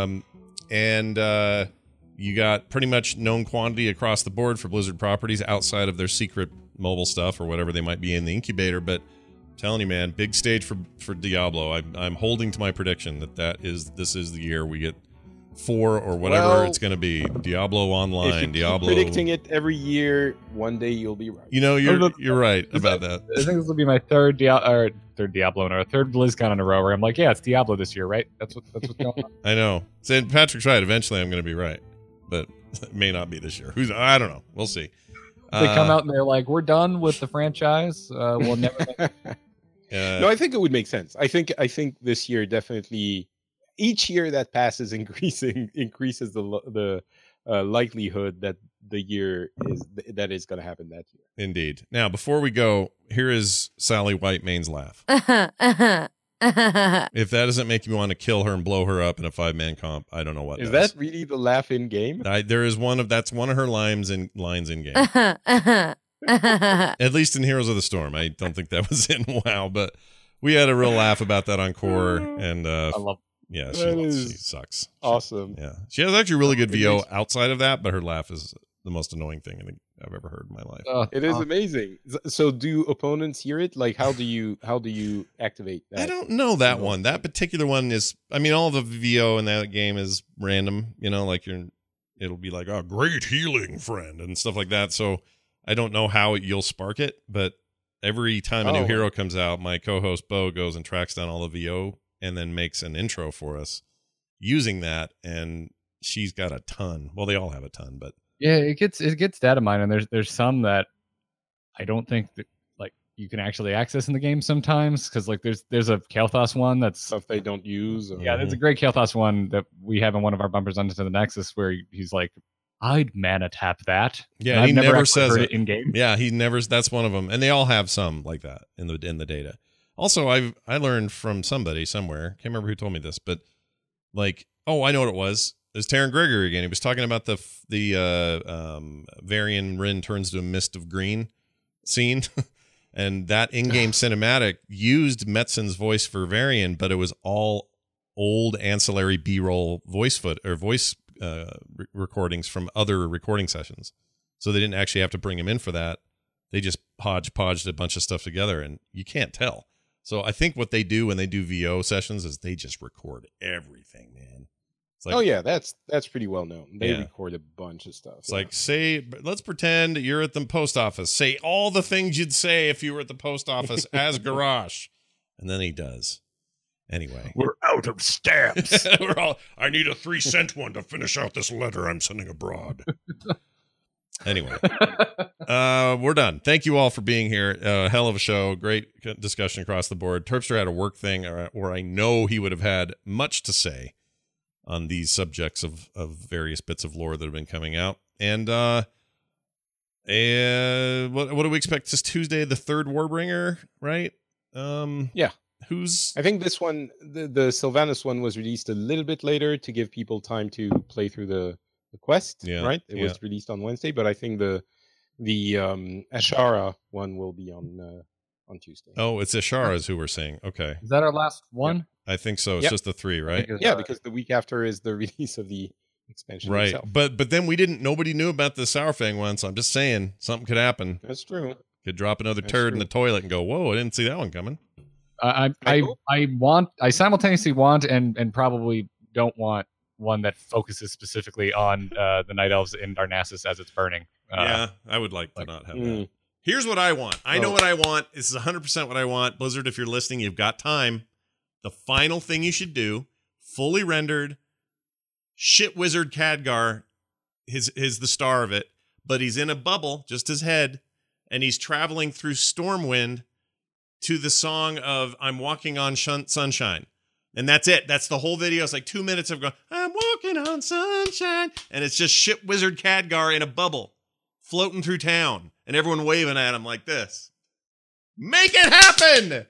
And you got pretty much known quantity across the board for Blizzard properties outside of their secret mobile stuff or whatever they might be in the incubator. But I'm telling you, man, big stage for Diablo. I'm holding to my prediction that this is the year we get 4 or whatever
Well,
it's going to be. Diablo
If you
Online,
keep
Diablo.
predicting it every year, one day you'll be right.
You know, you're right about that.
I think this will be my third Diablo or a third BlizzCon in a row where I'm like, yeah, it's Diablo this year, right? That's what's going on.
I know. St. Patrick's right. Eventually, I'm going to be right, but it may not be this year. I don't know. We'll see.
They come out and they're like, we're done with the franchise. We'll never.
No, I think it would make sense. I think this year definitely, each year that passes increases the likelihood that the year is going to happen that year.
Indeed. Now, before we go, here is Sally Whitemane's laugh. If that doesn't make you want to kill her and blow her up in a 5-man comp, I don't know what
Is
does.
that really the laugh in game?
There is that's one of her lines in game. At least in Heroes of the Storm. I don't think that was in WoW, but we had a real laugh about that on Core, and
I love.
yeah,
That
she
is
sucks.
Awesome.
Yeah, she has actually really good VO outside of that, but her laugh is the most annoying thing I think I've ever heard in my life.
It is amazing. So, do opponents hear it? Like, how do you activate that?
I don't know that one. That particular one is. I mean, all the VO in that game is random. You know, like it'll be like, "Oh, great healing friend" and stuff like that. So I don't know how you'll spark it, but every time a new hero comes out, my co-host Bo goes and tracks down all the VO and then makes an intro for us using that, and she's got a ton. Well, they all have a ton, but
Yeah, it gets data mined, and there's some that I don't think that like you can actually access in the game sometimes, because like there's a Kael'thas one that's
Stuff they don't use. Or...
yeah, there's a great Kael'thas one that we have in one of our bumpers onto the Nexus where he's like, I'd mana tap that.
yeah,
And
he
I've
never
actually
says
heard
it.
in game.
Yeah, he never. That's one of them, and they all have some like that in the data. Also, I learned from somebody somewhere. Can't remember who told me this, but like, I know what it was. It's Taron Gregory again. He was talking about the Varian Rin turns to a mist of green scene, and that in-game cinematic used Metzen's voice for Varian, but it was all old ancillary B-roll voice recordings from other recording sessions. So they didn't actually have to bring him in for that. They just hodgepodged a bunch of stuff together, and you can't tell. So I think what they do when they do VO sessions is they just record everything, man. It's like,
oh yeah, that's pretty well known. They record a bunch of stuff.
It's like, let's pretend you're at the post office. Say all the things you'd say if you were at the post office as Garrosh. And then he does. Anyway.
We're out of stamps.
I need a 3-cent one to finish out this letter I'm sending abroad. Anyway, we're done. Thank you all for being here. Hell of a show. Great discussion across the board. Terpster had a work thing where I know he would have had much to say on these subjects of various bits of lore that have been coming out. And what do we expect this Tuesday? The third Warbringer, right?
Yeah.
Who's?
I think this one, the Sylvanas one, was released a little bit later to give people time to play through the quest.
Yeah,
right. It was released on Wednesday, but I think the Ashara one will be on Tuesday.
Oh, it's Ashara's who we're saying. Okay,
Is that our last one?
I think so. It's just the 3, right?
Yeah, because the week after is the release of the expansion.
Right,
itself.
but then nobody knew about the Sourfang one, so I'm just saying something could happen.
That's true.
Could drop another turd in the toilet and go, whoa, I didn't see that one coming.
I simultaneously want and probably don't want one that focuses specifically on the Night Elves in Darnassus as it's burning.
Yeah, I would like to not have that. Here's what I want. I know what I want. This is 100% what I want. Blizzard, if you're listening, you've got time. The final thing you should do, fully rendered, shit wizard Khadgar is the star of it, but he's in a bubble, just his head, and he's traveling through Stormwind to the song of I'm Walking on Sunshine. And that's it. That's the whole video. It's like 2 minutes of going, I'm walking on sunshine. And it's just shit wizard Khadgar in a bubble floating through town and everyone waving at him like this. Make it happen!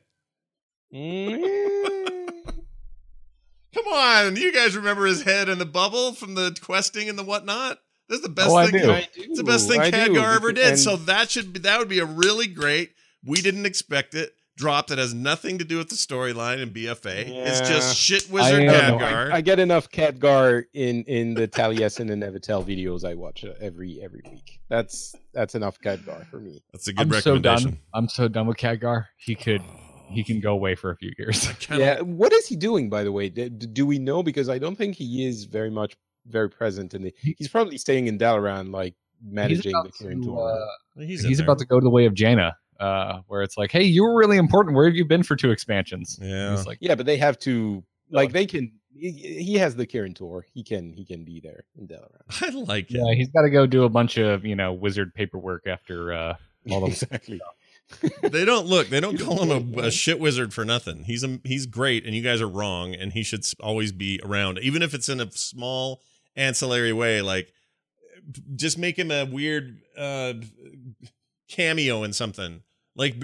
Come on. You guys remember his head in the bubble from the questing and the whatnot? That's the best thing. It's the best thing Khadgar ever did. So that would be a really great, we didn't expect it, drop that has nothing to do with the storyline in BFA. Yeah. It's just shit wizard Khadgar.
I get enough Khadgar in the Taliesin and Evitel videos I watch every week. That's enough Khadgar for me.
That's a good recommendation.
I'm so done with Khadgar. He could he can go away for a few years.
Yeah, what is he doing, by the way? Do we know? Because I don't think he is very present in the. He's probably staying in Dalaran, like managing the Kirin Tor.
He's about to go to the way of Jaina, where it's like, hey, you were really important. Where have you been for 2 expansions?
Yeah,
he's like,
yeah, but they have to they can. He has the Kirin Tor. He can be there in Dalaran.
I like it.
Yeah, he's got to go do a bunch of wizard paperwork after all the
exactly.
They don't call him a shit wizard for nothing. He's great, and you guys are wrong, and he should always be around, even if it's in a small ancillary way. Like, just make him a weird cameo in something. Like,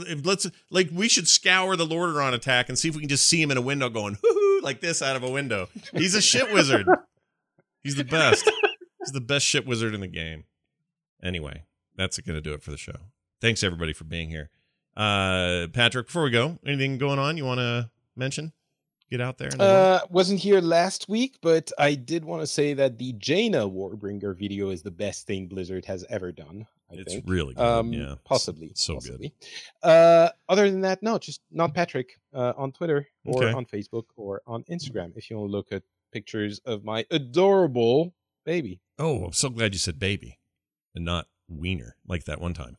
we should scour the Lordaeron attack and see if we can just see him in a window going hoo-hoo like this out of a window. He's a shit wizard. He's the best. He's the best shit wizard in the game. Anyway, that's gonna do it for the show. Thanks, everybody, for being here. Patrick, before we go, anything going on you want to mention? Get out there.
Wasn't here last week, but I did want to say that the Jaina Warbringer video is the best thing Blizzard has ever done.
It's really good. Yeah,
possibly.
Good.
Other than that, no, just not Patrick on Twitter or on Facebook or on Instagram. If you want to look at pictures of my adorable baby.
Oh, I'm so glad you said baby and not wiener like that one time.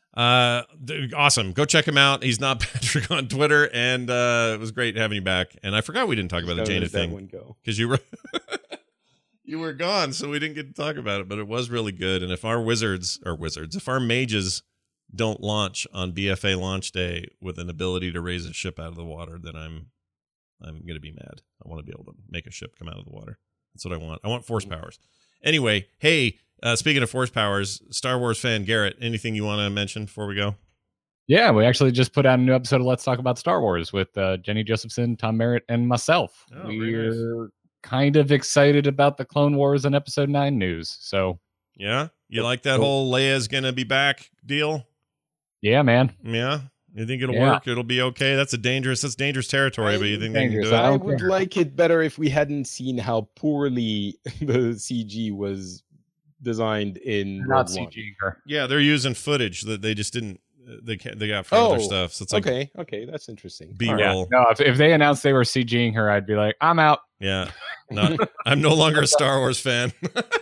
Awesome. Go check him out. He's not Patrick on Twitter, and it was great having you back. And I forgot we didn't talk about the Jaina thing because you were gone, so we didn't get to talk about it. But it was really good. And if our if our mages don't launch on BFA launch day with an ability to raise a ship out of the water, then I'm gonna be mad. I want to be able to make a ship come out of the water. That's what I want. I want force powers. Anyway, hey. Speaking of force powers, Star Wars fan Garrett, anything you want to mention before we go?
Yeah, we actually just put out a new episode of Let's Talk About Star Wars with Jenny Josephson, Tom Merritt, and myself.
Oh,
we're kind of excited about the Clone Wars and Episode 9 news. So,
yeah, you like that whole Leia's gonna be back deal?
Yeah, man.
Yeah, you think it'll work? It'll be okay. That's dangerous territory. But you think they can do it?
I would like it better if we hadn't seen how poorly the CG was designed in
not CGing her.
Yeah, they're using footage that they just didn't. They got from other stuff. So it's like
okay, that's interesting.
B-roll.
Yeah. No, if they announced they were CGing her, I'd be like, I'm out.
Yeah, I'm no longer a Star Wars fan.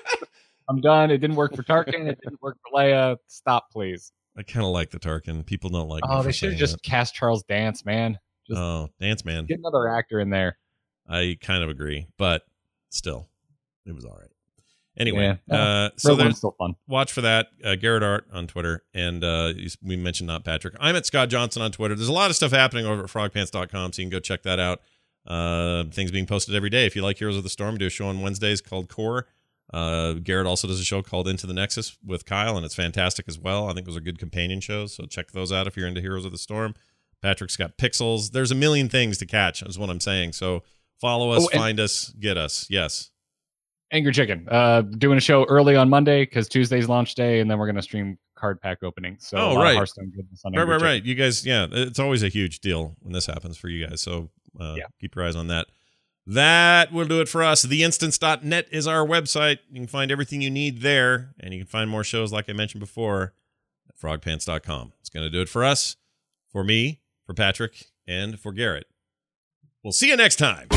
I'm done. It didn't work for Tarkin. It didn't work for Leia. Stop, please.
I kind of like the Tarkin. People don't like.
Oh, they should have just cast Charles Dance, man.
Dance man.
Get another actor in there.
I kind of agree, but still, it was all right. Anyway,
so there's still fun.
Watch for that. Garrett Art on Twitter, and we mentioned not Patrick. I'm at Scott Johnson on Twitter. There's a lot of stuff happening over at frogpants.com, so you can go check that out. Things being posted every day. If you like Heroes of the Storm, we do a show on Wednesdays called Core. Garrett also does a show called Into the Nexus with Kyle, and it's fantastic as well. I think those are good companion shows, so check those out if you're into Heroes of the Storm. Patrick's got Pixels. There's a million things to catch, is what I'm saying. So follow us, find us, get us. Yes.
Angry Chicken, doing a show early on Monday because Tuesday's launch day, and then we're going to stream card pack opening. So Hearthstone goodness on Angry
right. You guys, it's always a huge deal when this happens for you guys. So keep your eyes on that. That will do it for us. Theinstance.net is our website. You can find everything you need there, and you can find more shows like I mentioned before at frogpants.com. It's going to do it for us, for me, for Patrick, and for Garrett. We'll see you next time.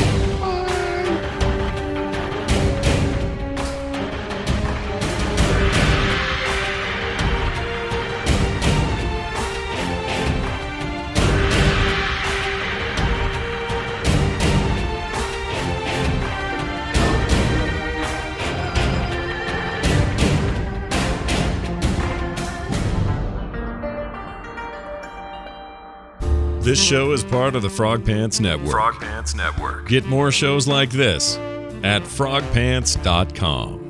This show is part of the Frog Pants Network.
Frog Pants Network.
Get more shows like this at frogpants.com.